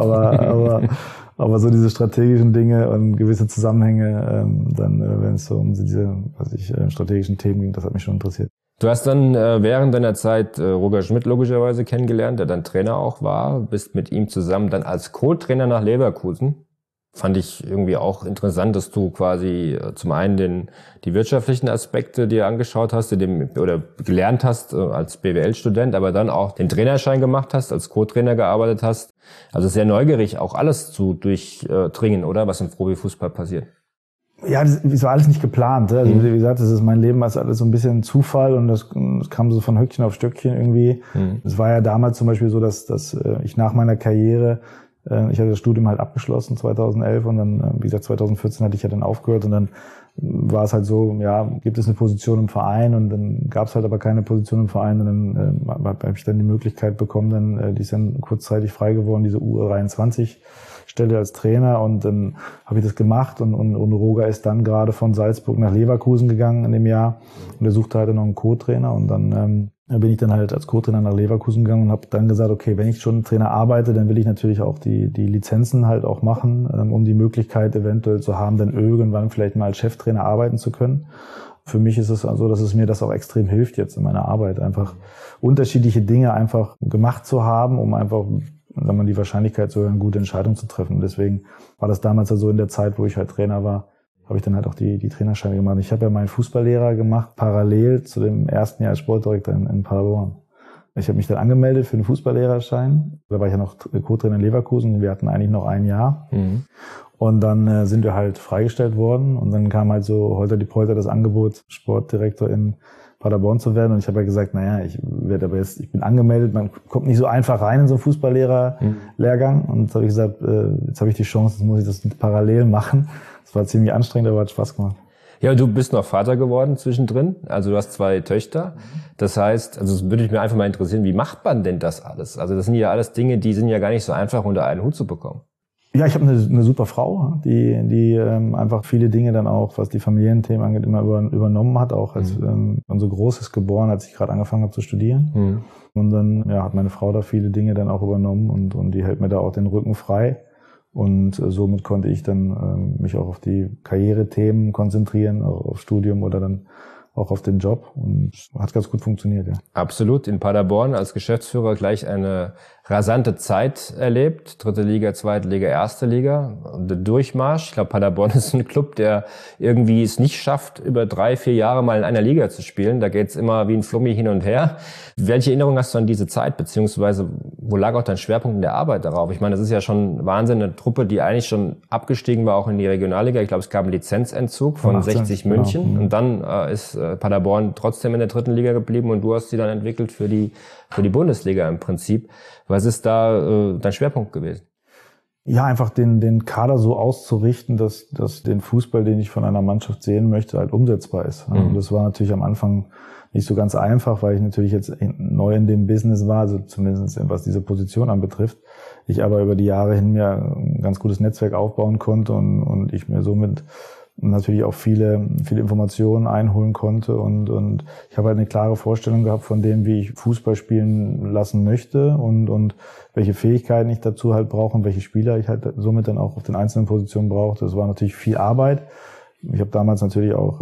aber so diese strategischen Dinge und gewisse Zusammenhänge, dann wenn es so um diese strategischen Themen ging, das hat mich schon interessiert. Du hast dann während deiner Zeit Roger Schmidt logischerweise kennengelernt, der dann Trainer auch war, bist mit ihm zusammen dann als Co-Trainer nach Leverkusen. Fand ich irgendwie auch interessant, dass du quasi zum einen die wirtschaftlichen Aspekte dir angeschaut hast, oder gelernt hast als BWL-Student, aber dann auch den Trainerschein gemacht hast, als Co-Trainer gearbeitet hast. Also sehr neugierig, auch alles zu durchdringen, oder? Was im Profifußball passiert. Ja, das war alles nicht geplant. Also wie gesagt, das ist mein Leben, ist alles so ein bisschen Zufall, und das kam so von Höckchen auf Stöckchen irgendwie. Es war ja damals zum Beispiel so, dass ich nach meiner Karriere, ich hatte das Studium halt abgeschlossen 2011, und dann, wie gesagt, 2014 hatte ich ja dann aufgehört, und dann war es halt so, ja, gibt es eine Position im Verein, und dann gab es halt aber keine Position im Verein, und dann habe ich dann die Möglichkeit bekommen, die ist dann kurzzeitig frei geworden, diese U23 Stelle als Trainer, und dann habe ich das gemacht, und Roger ist dann gerade von Salzburg nach Leverkusen gegangen in dem Jahr, und er suchte halt noch einen Co-Trainer, und dann bin ich dann halt als Co-Trainer nach Leverkusen gegangen und habe dann gesagt, okay, wenn ich schon Trainer arbeite, dann will ich natürlich auch die Lizenzen halt auch machen, um die Möglichkeit eventuell zu haben, dann irgendwann vielleicht mal als Cheftrainer arbeiten zu können. Für mich ist es so, dass es mir das auch extrem hilft jetzt in meiner Arbeit, einfach unterschiedliche Dinge einfach gemacht zu haben, um einfach, wenn man die Wahrscheinlichkeit so eine gute Entscheidung zu treffen. Und deswegen war das damals ja so in der Zeit, wo ich halt Trainer war, habe ich dann halt auch die Trainerscheine gemacht. Ich habe ja meinen Fußballlehrer gemacht, parallel zu dem ersten Jahr als Sportdirektor in Paderborn. Ich habe mich dann angemeldet für den Fußballlehrerschein. Da war ich ja noch Co-Trainer in Leverkusen. Wir hatten eigentlich noch ein Jahr. Und dann sind wir halt freigestellt worden. Und dann kam halt so heute die Polter das Angebot, Sportdirektor in Paderborn zu werden. Und ich habe ja gesagt, ich bin angemeldet, man kommt nicht so einfach rein in so einen Fußballlehrer-Lehrgang. Und jetzt habe ich gesagt, jetzt habe ich die Chance, jetzt muss ich das parallel machen. Das war ziemlich anstrengend, aber hat Spaß gemacht. Ja, du bist noch Vater geworden zwischendrin, also du hast 2 Töchter. Das heißt, also das würde mich mir einfach mal interessieren, wie macht man denn das alles? Also das sind ja alles Dinge, die sind ja gar nicht so einfach unter einen Hut zu bekommen. Ja, ich habe eine super Frau, die einfach viele Dinge dann auch, was die Familienthemen angeht, immer übernommen hat. Auch als unser Großes geboren, als ich gerade angefangen habe zu studieren. Und dann hat meine Frau da viele Dinge dann auch übernommen und die hält mir da auch den Rücken frei. Und somit konnte ich dann mich auch auf die Karrierethemen konzentrieren, auch auf Studium oder dann auch auf den Job. Und hat ganz gut funktioniert, ja. Absolut. In Paderborn als Geschäftsführer gleich eine rasante Zeit erlebt. 3. Liga, 2. Liga, 1. Liga. Und der Durchmarsch. Ich glaube, Paderborn ist ein Club, der irgendwie es nicht schafft, über 3-4 Jahre mal in einer Liga zu spielen. Da geht's immer wie ein Flummi hin und her. Welche Erinnerung hast du an diese Zeit? Beziehungsweise, wo lag auch dein Schwerpunkt in der Arbeit darauf? Ich meine, das ist ja schon Wahnsinn. Eine Truppe, die eigentlich schon abgestiegen war, auch in die Regionalliga. Ich glaube, es gab einen Lizenzentzug von 60 München. Genau. Und dann ist Paderborn trotzdem in der 3. Liga geblieben und du hast sie dann entwickelt für die Bundesliga im Prinzip. Was ist da dein Schwerpunkt gewesen? Ja, einfach den Kader so auszurichten, dass den Fußball, den ich von einer Mannschaft sehen möchte, halt umsetzbar ist. Und das war natürlich am Anfang nicht so ganz einfach, weil ich natürlich jetzt neu in dem Business war, also zumindest was diese Position anbetrifft. Ich aber über die Jahre hin mir ein ganz gutes Netzwerk aufbauen konnte und ich mir somit natürlich auch viele Informationen einholen konnte und ich habe halt eine klare Vorstellung gehabt von dem, wie ich Fußball spielen lassen möchte und welche Fähigkeiten ich dazu halt brauche und welche Spieler ich halt somit dann auch auf den einzelnen Positionen brauchte. Das war natürlich viel Arbeit. Ich habe damals natürlich auch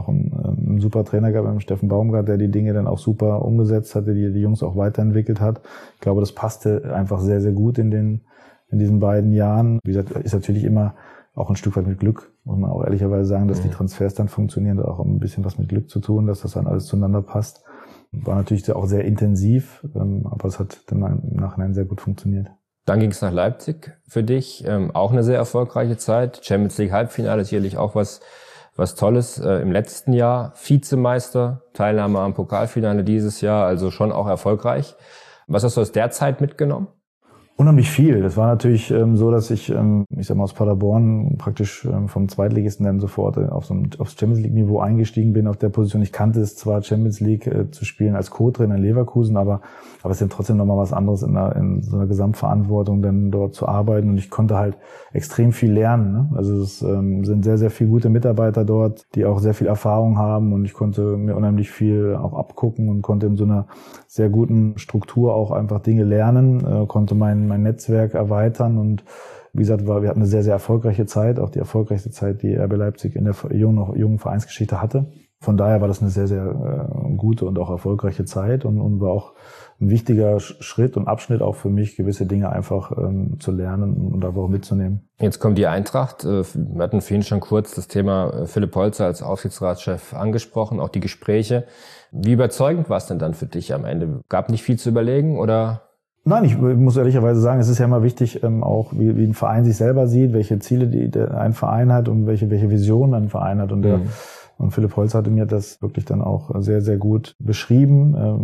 einen super Trainer gehabt, mit Steffen Baumgart, der die Dinge dann auch super umgesetzt hatte, die Jungs auch weiterentwickelt hat. Ich glaube, das passte einfach sehr, sehr gut in diesen beiden Jahren. Wie gesagt, ist natürlich immer auch ein Stück weit mit Glück, muss man auch ehrlicherweise sagen, dass die Transfers dann funktionieren, da auch ein bisschen was mit Glück zu tun, dass das dann alles zueinander passt. War natürlich auch sehr intensiv, aber es hat dann im Nachhinein sehr gut funktioniert. Dann ging es nach Leipzig für dich, auch eine sehr erfolgreiche Zeit. Champions League Halbfinale, sicherlich auch was Tolles im letzten Jahr. Vizemeister, Teilnahme am Pokalfinale dieses Jahr, also schon auch erfolgreich. Was hast du aus der Zeit mitgenommen? Unheimlich viel. Das war natürlich so, dass ich sag mal, aus Paderborn praktisch vom Zweitligisten dann sofort aufs Champions League Niveau eingestiegen bin auf der Position. Ich kannte es zwar, Champions League zu spielen als Co-Trainer in Leverkusen, aber es ist ja trotzdem nochmal was anderes in so einer Gesamtverantwortung dann dort zu arbeiten und ich konnte halt extrem viel lernen. Ne? Also es sind sehr, sehr viele gute Mitarbeiter dort, die auch sehr viel Erfahrung haben und ich konnte mir unheimlich viel auch abgucken und konnte in so einer sehr guten Struktur auch einfach Dinge lernen, konnte mein Netzwerk erweitern und wie gesagt, wir hatten eine sehr, sehr erfolgreiche Zeit, auch die erfolgreichste Zeit, die RB Leipzig in der jungen Vereinsgeschichte hatte. Von daher war das eine sehr, sehr gute und auch erfolgreiche Zeit und war auch ein wichtiger Schritt und Abschnitt auch für mich, gewisse Dinge einfach zu lernen und aber auch mitzunehmen. Jetzt kommt die Eintracht. Wir hatten vorhin schon kurz das Thema Philipp Holzer als Aufsichtsratschef angesprochen, auch die Gespräche. Wie überzeugend war es denn dann für dich am Ende? Gab nicht viel zu überlegen oder? Nein, ich muss ehrlicherweise sagen, es ist ja immer wichtig, auch wie ein Verein sich selber sieht, welche Ziele ein Verein hat und welche Vision ein Verein hat. Und Philipp Holz hatte mir das wirklich dann auch sehr, sehr gut beschrieben,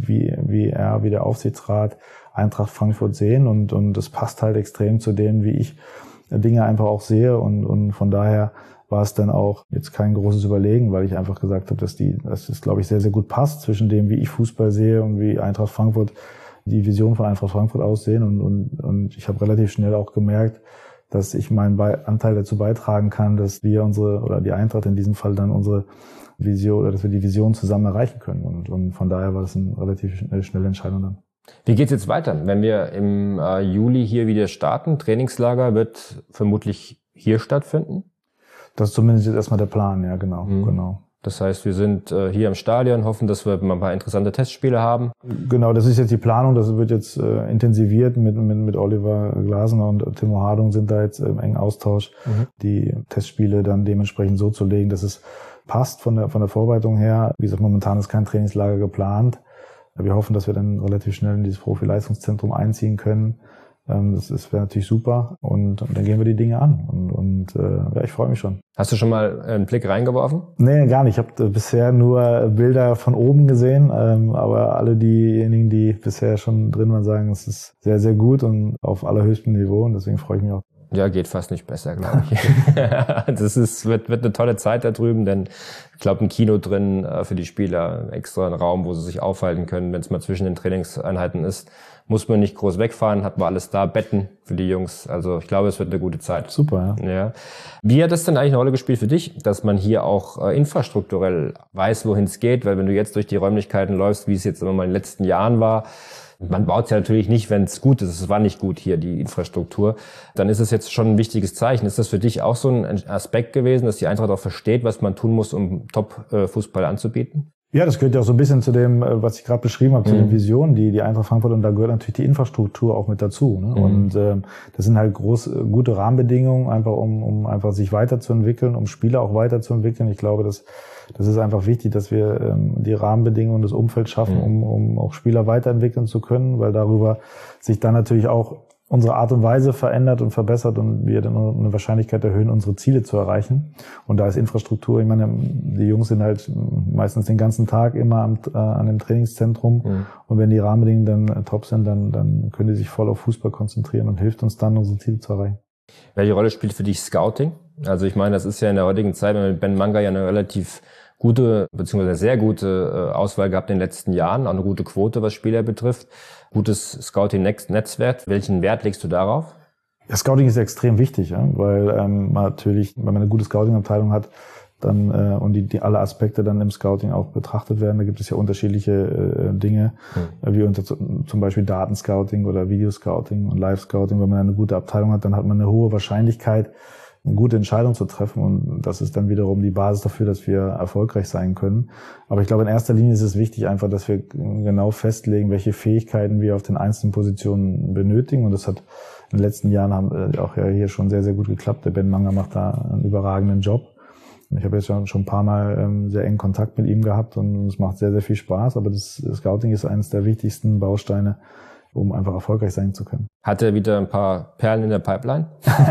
wie der Aufsichtsrat Eintracht Frankfurt sehen. Und das passt halt extrem zu dem, wie ich Dinge einfach auch sehe. Und von daher war es dann auch jetzt kein großes Überlegen, weil ich einfach gesagt habe, dass es, glaube ich, sehr, sehr gut passt zwischen dem, wie ich Fußball sehe und wie Eintracht Frankfurt die Vision von Eintracht Frankfurt aussehen und ich habe relativ schnell auch gemerkt, dass ich meinen Anteil dazu beitragen kann, dass wir die Eintracht in diesem Fall dann unsere Vision oder dass wir die Vision zusammen erreichen können und von daher war das eine relativ schnelle Entscheidung dann. Wie geht's jetzt weiter? Wenn wir im Juli hier wieder starten, Trainingslager wird vermutlich hier stattfinden? Das ist zumindest jetzt erstmal der Plan, ja, genau. Das heißt, wir sind hier im Stadion, hoffen, dass wir mal ein paar interessante Testspiele haben. Genau, das ist jetzt die Planung. Das wird jetzt intensiviert mit Oliver Glasner und Timo Hardung sind da jetzt im engen Austausch, die Testspiele dann dementsprechend so zu legen, dass es passt von der Vorbereitung her. Wie gesagt, momentan ist kein Trainingslager geplant. Wir hoffen, dass wir dann relativ schnell in dieses Profi-Leistungszentrum einziehen können. Das wäre natürlich super und dann gehen wir die Dinge an und ich freue mich schon. Hast du schon mal einen Blick reingeworfen? Nee, gar nicht. Ich habe bisher nur Bilder von oben gesehen, aber alle diejenigen, die bisher schon drin waren, sagen, es ist sehr, sehr gut und auf allerhöchstem Niveau und deswegen freue ich mich auch. Ja, geht fast nicht besser, glaube ich. wird eine tolle Zeit da drüben, denn ich glaube, ein Kino drin für die Spieler, extra ein Raum, wo sie sich aufhalten können, wenn es mal zwischen den Trainingseinheiten ist. Muss man nicht groß wegfahren, hat man alles da, Betten für die Jungs. Also ich glaube, es wird eine gute Zeit. Super, ja. Wie hat das denn eigentlich eine Rolle gespielt für dich, dass man hier auch infrastrukturell weiß, wohin es geht? Weil wenn du jetzt durch die Räumlichkeiten läufst, wie es jetzt immer mal in den letzten Jahren war, man baut es ja natürlich nicht, wenn es gut ist. Es war nicht gut hier, die Infrastruktur. Dann ist es jetzt schon ein wichtiges Zeichen. Ist das für dich auch so ein Aspekt gewesen, dass die Eintracht auch versteht, was man tun muss, um Top-Fußball anzubieten? Ja, das gehört ja auch so ein bisschen zu dem, was ich gerade beschrieben habe, zu den Visionen, die Eintracht Frankfurt, und da gehört natürlich die Infrastruktur auch mit dazu. Ne? Und das sind halt gute Rahmenbedingungen, einfach um einfach sich weiterzuentwickeln, um Spieler auch weiterzuentwickeln. Ich glaube, das ist einfach wichtig, dass wir die Rahmenbedingungen, das Umfeld schaffen, um auch Spieler weiterentwickeln zu können, weil darüber sich dann natürlich auch unsere Art und Weise verändert und verbessert und wir dann eine Wahrscheinlichkeit erhöhen, unsere Ziele zu erreichen. Und da ist Infrastruktur, ich meine, die Jungs sind halt meistens den ganzen Tag immer an dem Trainingszentrum. Und wenn die Rahmenbedingungen dann top sind, dann können die sich voll auf Fußball konzentrieren und hilft uns dann, unsere Ziele zu erreichen. Welche Rolle spielt für dich Scouting? Also ich meine, das ist ja in der heutigen Zeit mit Ben Manga ja eine relativ gute, beziehungsweise sehr gute Auswahl gehabt in den letzten Jahren, auch eine gute Quote, was Spieler betrifft. Gutes Scouting-Netzwerk. Welchen Wert legst du darauf? Ja, Scouting ist extrem wichtig, ja, weil natürlich, wenn man eine gute Scouting-Abteilung hat, dann und die alle Aspekte dann im Scouting auch betrachtet werden. Da gibt es ja unterschiedliche Dinge, wie zum Beispiel Datenscouting oder Videoscouting und Live-Scouting. Wenn man eine gute Abteilung hat, dann hat man eine hohe Wahrscheinlichkeit, eine gute Entscheidung zu treffen, und das ist dann wiederum die Basis dafür, dass wir erfolgreich sein können. Aber ich glaube, in erster Linie ist es wichtig einfach, dass wir genau festlegen, welche Fähigkeiten wir auf den einzelnen Positionen benötigen, und das hat in den letzten Jahren auch ja hier schon sehr, sehr gut geklappt. Der Ben Manga macht da einen überragenden Job. Ich habe jetzt schon ein paar Mal sehr engen Kontakt mit ihm gehabt und es macht sehr, sehr viel Spaß, aber das Scouting ist eines der wichtigsten Bausteine, um einfach erfolgreich sein zu können. Hat er wieder ein paar Perlen in der Pipeline?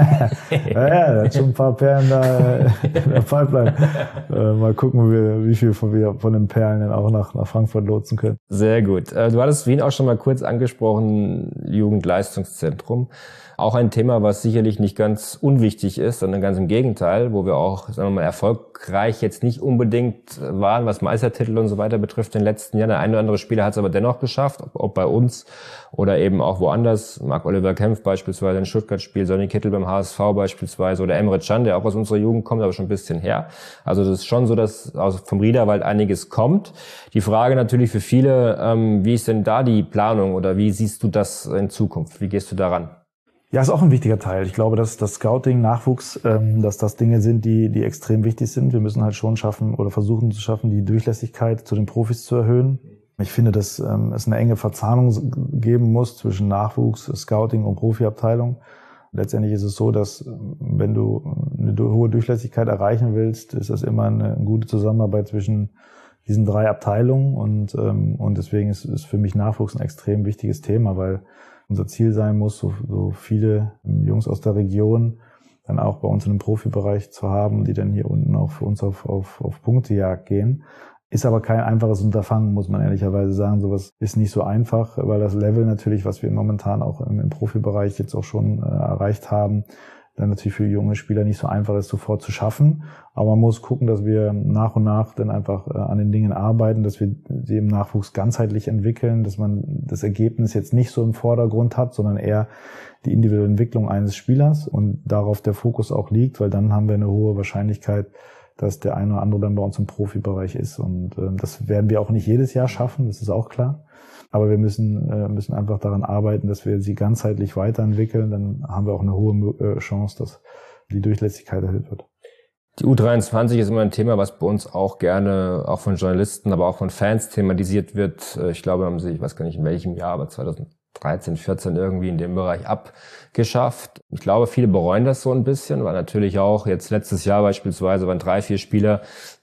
Ja, er hat schon ein paar Perlen da in der Pipeline. Mal gucken, wie viel von den Perlen dann auch nach Frankfurt lotsen können. Sehr gut. Du hattest Wien auch schon mal kurz angesprochen, Jugendleistungszentrum. Auch ein Thema, was sicherlich nicht ganz unwichtig ist, sondern ganz im Gegenteil, wo wir auch, sagen wir mal, erfolgreich jetzt nicht unbedingt waren, was Meistertitel und so weiter betrifft in den letzten Jahren. Der eine oder andere Spieler hat es aber dennoch geschafft, ob bei uns oder eben auch woanders. Marc-Oliver Kempf beispielsweise in Stuttgart spielt, Sonny Kittel beim HSV beispielsweise oder Emre Can, der auch aus unserer Jugend kommt, aber schon ein bisschen her. Also das ist schon so, dass vom Riederwald einiges kommt. Die Frage natürlich für viele, wie ist denn da die Planung oder wie siehst du das in Zukunft? Wie gehst du daran? Ja, ist auch ein wichtiger Teil. Ich glaube, dass das Scouting, Nachwuchs, dass das Dinge sind, die extrem wichtig sind. Wir müssen halt schon schaffen oder versuchen zu schaffen, die Durchlässigkeit zu den Profis zu erhöhen. Ich finde, dass es eine enge Verzahnung geben muss zwischen Nachwuchs, Scouting und Profiabteilung. Letztendlich ist es so, dass wenn du eine hohe Durchlässigkeit erreichen willst, ist das immer eine gute Zusammenarbeit zwischen diesen drei Abteilungen, und deswegen ist für mich Nachwuchs ein extrem wichtiges Thema, weil unser Ziel sein muss, so viele Jungs aus der Region dann auch bei uns in dem Profibereich zu haben, die dann hier unten auch für uns auf Punktejagd gehen. Ist aber kein einfaches Unterfangen, muss man ehrlicherweise sagen. Sowas ist nicht so einfach, weil das Level natürlich, was wir momentan auch im Profibereich jetzt auch schon erreicht haben, dann natürlich für junge Spieler nicht so einfach ist, sofort zu schaffen. Aber man muss gucken, dass wir nach und nach dann einfach an den Dingen arbeiten, dass wir sie im Nachwuchs ganzheitlich entwickeln, dass man das Ergebnis jetzt nicht so im Vordergrund hat, sondern eher die individuelle Entwicklung eines Spielers und darauf der Fokus auch liegt, weil dann haben wir eine hohe Wahrscheinlichkeit, dass der eine oder andere dann bei uns im Profibereich ist. Und das werden wir auch nicht jedes Jahr schaffen, das ist auch klar. Aber wir müssen einfach daran arbeiten, dass wir sie ganzheitlich weiterentwickeln. Dann haben wir auch eine hohe Chance, dass die Durchlässigkeit erhöht wird. Die U23 ist immer ein Thema, was bei uns auch gerne, auch von Journalisten, aber auch von Fans thematisiert wird. Ich glaube, haben sie, ich weiß gar nicht in welchem Jahr, aber 2013, 14 irgendwie in dem Bereich abgeschafft. Ich glaube, viele bereuen das so ein bisschen, weil natürlich auch jetzt letztes Jahr beispielsweise waren 3, 4 Spieler,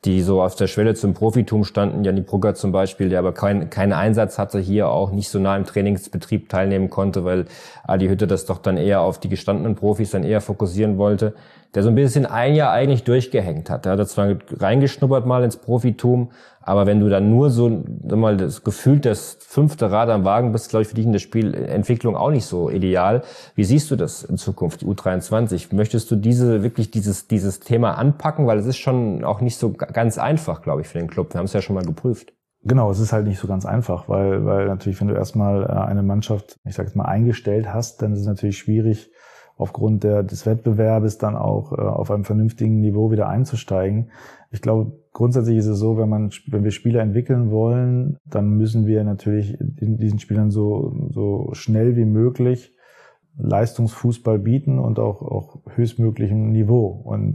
die so auf der Schwelle zum Profitum standen. Janni Brugger zum Beispiel, der aber keinen Einsatz hatte, hier auch nicht so nah im Trainingsbetrieb teilnehmen konnte, weil Adi Hütte das doch dann eher auf die gestandenen Profis dann eher fokussieren wollte, der so ein bisschen ein Jahr eigentlich durchgehängt hat. Er hat zwar reingeschnuppert mal ins Profitum, aber wenn du dann nur so mal das Gefühl, das 5. Rad am Wagen bist, glaube ich, für dich in der Spielentwicklung auch nicht so ideal. Wie siehst du das in Zukunft, die U23? Möchtest du dieses Thema anpacken? Weil es ist schon auch nicht so ganz einfach, glaube ich, für den Club. Wir haben es ja schon mal geprüft. Genau, es ist halt nicht so ganz einfach, weil natürlich, wenn du erstmal eine Mannschaft, ich sage jetzt mal, eingestellt hast, dann ist es natürlich schwierig, aufgrund des Wettbewerbes dann auch auf einem vernünftigen Niveau wieder einzusteigen. Ich glaube, grundsätzlich ist es so, wenn wir Spieler entwickeln wollen, dann müssen wir natürlich diesen Spielern so schnell wie möglich Leistungsfußball bieten und auch höchstmöglichem Niveau und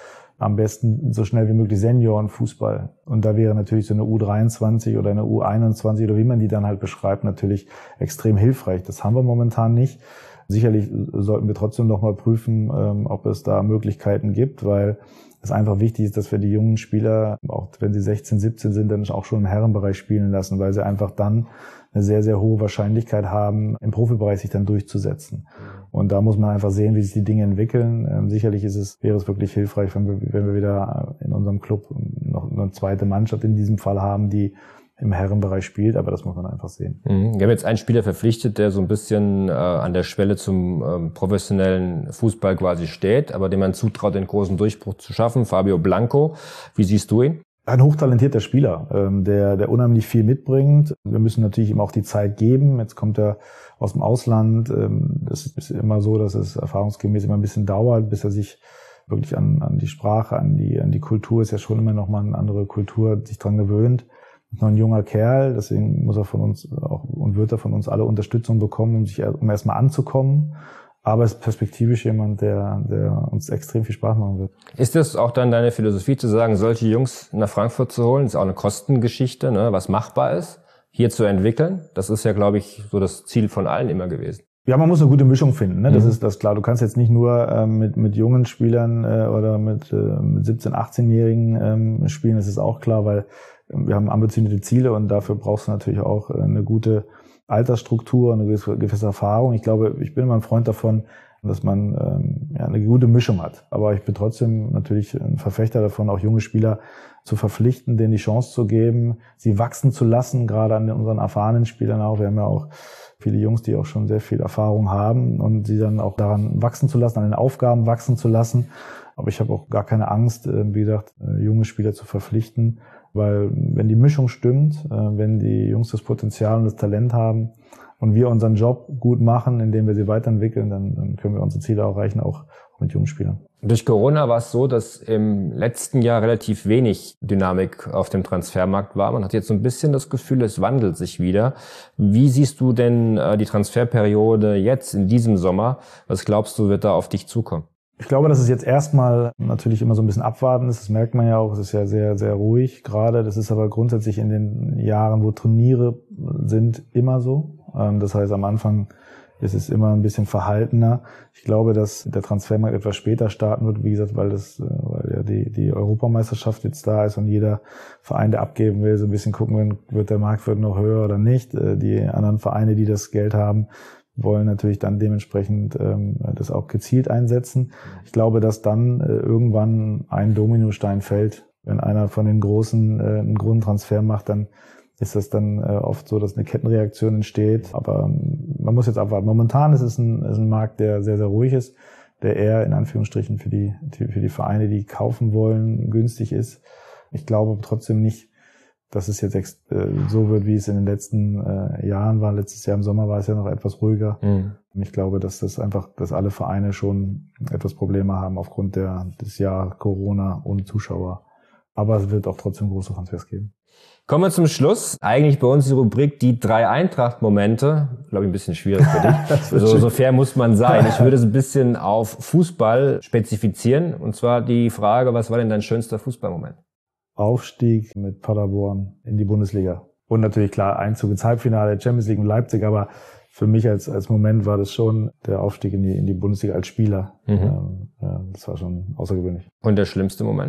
am besten so schnell wie möglich Seniorenfußball. Und da wäre natürlich so eine U23 oder eine U21 oder wie man die dann halt beschreibt, natürlich extrem hilfreich. Das haben wir momentan nicht. Sicherlich sollten wir trotzdem noch mal prüfen, ob es da Möglichkeiten gibt, weil es einfach wichtig ist, dass wir die jungen Spieler, auch wenn sie 16, 17 sind, dann auch schon im Herrenbereich spielen lassen, weil sie einfach dann eine sehr, sehr hohe Wahrscheinlichkeit haben, im Profibereich sich dann durchzusetzen. Und da muss man einfach sehen, wie sich die Dinge entwickeln. Sicherlich wäre es wirklich hilfreich, wenn wir wieder in unserem Club noch eine zweite Mannschaft in diesem Fall haben, die im Herrenbereich spielt, aber das muss man einfach sehen. Wir haben jetzt einen Spieler verpflichtet, der so ein bisschen an der Schwelle zum professionellen Fußball quasi steht, aber dem man zutraut, den großen Durchbruch zu schaffen, Fabio Blanco. Wie siehst du ihn? Ein hochtalentierter Spieler, der unheimlich viel mitbringt. Wir müssen natürlich ihm auch die Zeit geben. Jetzt kommt er aus dem Ausland. Das ist immer so, dass es erfahrungsgemäß immer ein bisschen dauert, bis er sich wirklich an die Sprache, an die Kultur, ist ja schon immer noch mal eine andere Kultur, sich dran gewöhnt. Noch ein junger Kerl, deswegen muss er von uns auch und wird er von uns alle Unterstützung bekommen, um erstmal anzukommen. Aber es ist perspektivisch jemand, der uns extrem viel Spaß machen wird. Ist das auch dann deine Philosophie, zu sagen, solche Jungs nach Frankfurt zu holen? Das ist auch eine Kostengeschichte, ne, was machbar ist, hier zu entwickeln. Das ist ja, glaube ich, so das Ziel von allen immer gewesen. Ja, man muss eine gute Mischung finden, ne? Das ist das klar. Du kannst jetzt nicht nur mit jungen Spielern oder mit 17-, 18-Jährigen spielen, das ist auch klar, weil wir haben ambitionierte Ziele und dafür brauchst du natürlich auch eine gute Altersstruktur, eine gewisse Erfahrung. Ich glaube, ich bin immer ein Freund davon, dass man eine gute Mischung hat. Aber ich bin trotzdem natürlich ein Verfechter davon, auch junge Spieler zu verpflichten, denen die Chance zu geben, sie wachsen zu lassen, gerade an unseren erfahrenen Spielern auch. Wir haben ja auch viele Jungs, die auch schon sehr viel Erfahrung haben und sie dann auch daran wachsen zu lassen, an den Aufgaben wachsen zu lassen. Aber ich habe auch gar keine Angst, wie gesagt, junge Spieler zu verpflichten. Weil wenn die Mischung stimmt, wenn die Jungs das Potenzial und das Talent haben und wir unseren Job gut machen, indem wir sie weiterentwickeln, dann können wir unsere Ziele erreichen, auch mit jungen Spielern. Durch Corona war es so, dass im letzten Jahr relativ wenig Dynamik auf dem Transfermarkt war. Man hat jetzt so ein bisschen das Gefühl, es wandelt sich wieder. Wie siehst du denn die Transferperiode jetzt in diesem Sommer? Was glaubst du, wird da auf dich zukommen? Ich glaube, dass es jetzt erstmal natürlich immer so ein bisschen abwarten ist. Das merkt man ja auch. Es ist ja sehr, sehr ruhig gerade. Das ist aber grundsätzlich in den Jahren, wo Turniere sind, immer so. Das heißt, am Anfang ist es immer ein bisschen verhaltener. Ich glaube, dass der Transfermarkt etwas später starten wird. Wie gesagt, weil ja die Europameisterschaft jetzt da ist und jeder Verein, der abgeben will, so ein bisschen gucken, wird der Marktwert noch höher oder nicht. Die anderen Vereine, die das Geld haben, wollen natürlich dann dementsprechend das auch gezielt einsetzen. Ich glaube, dass dann irgendwann ein Dominostein fällt. Wenn einer von den Großen einen Grundtransfer macht, dann ist das dann oft so, dass eine Kettenreaktion entsteht. Aber man muss jetzt abwarten. Momentan ist es ein Markt, der sehr, sehr ruhig ist, der eher in Anführungsstrichen für die Vereine, die kaufen wollen, günstig ist. Ich glaube trotzdem nicht, dass es jetzt so wird, wie es in den letzten Jahren war. Letztes Jahr im Sommer war es ja noch etwas ruhiger. Und ich glaube, dass alle Vereine schon etwas Probleme haben aufgrund des Jahr Corona ohne Zuschauer. Aber es wird auch trotzdem große Transfers geben. Kommen wir zum Schluss. Eigentlich bei uns die Rubrik die 3 Eintracht-Momente. Glaube ich, ein bisschen schwierig für dich. So fair muss man sein. Ich würde es ein bisschen auf Fußball spezifizieren. Und zwar die Frage, was war denn dein schönster Fußballmoment? Aufstieg mit Paderborn in die Bundesliga. Und natürlich klar Einzug ins Halbfinale der Champions League in Leipzig, aber für mich als Moment war das schon der Aufstieg in die Bundesliga als Spieler. Das war schon außergewöhnlich. Und der schlimmste Moment?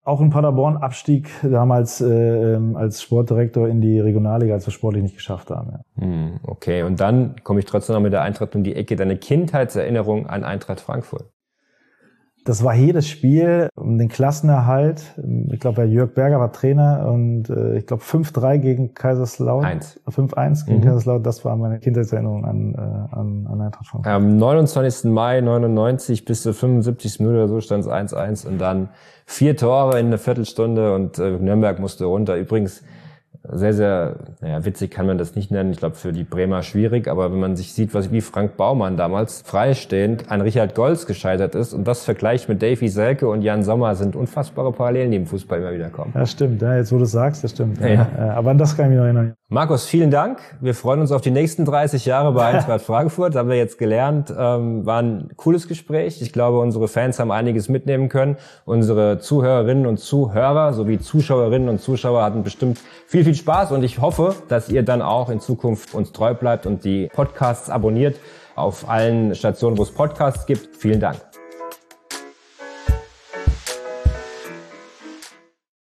Auch in Paderborn Abstieg damals als Sportdirektor in die Regionalliga, als wir sportlich nicht geschafft haben. Ja. Okay, und dann komme ich trotzdem noch mit der Eintracht um die Ecke. Deine Kindheitserinnerung an Eintracht Frankfurt? Das war jedes Spiel um den Klassenerhalt. Ich glaube, Jörg Berger war Trainer und ich glaube 5-3 gegen Kaiserslautern. 5-1 gegen Kaiserslautern. Das war meine Kindheitserinnerung an Eintracht Frankfurt. Am 29. Mai 99 bis zur 75. Minute oder so stand es 1-1 und dann 4 Tore in einer Viertelstunde und Nürnberg musste runter. Übrigens sehr, sehr witzig kann man das nicht nennen. Ich glaube, für die Bremer schwierig. Aber wenn man sich sieht, wie Frank Baumann damals freistehend an Richard Goltz gescheitert ist und das vergleicht mit Davy Selke und Jan Sommer, sind unfassbare Parallelen, die im Fußball immer wieder kommen. Ja, stimmt. Ja, jetzt, wo du es sagst, das stimmt. Ja. Aber an das kann ich mich noch erinnern. Markus, vielen Dank. Wir freuen uns auf die nächsten 30 Jahre bei Eintracht Frankfurt. Haben wir jetzt gelernt. War ein cooles Gespräch. Ich glaube, unsere Fans haben einiges mitnehmen können. Unsere Zuhörerinnen und Zuhörer sowie Zuschauerinnen und Zuschauer hatten bestimmt viel Spaß und ich hoffe, dass ihr dann auch in Zukunft uns treu bleibt und die Podcasts abonniert auf allen Stationen, wo es Podcasts gibt. Vielen Dank.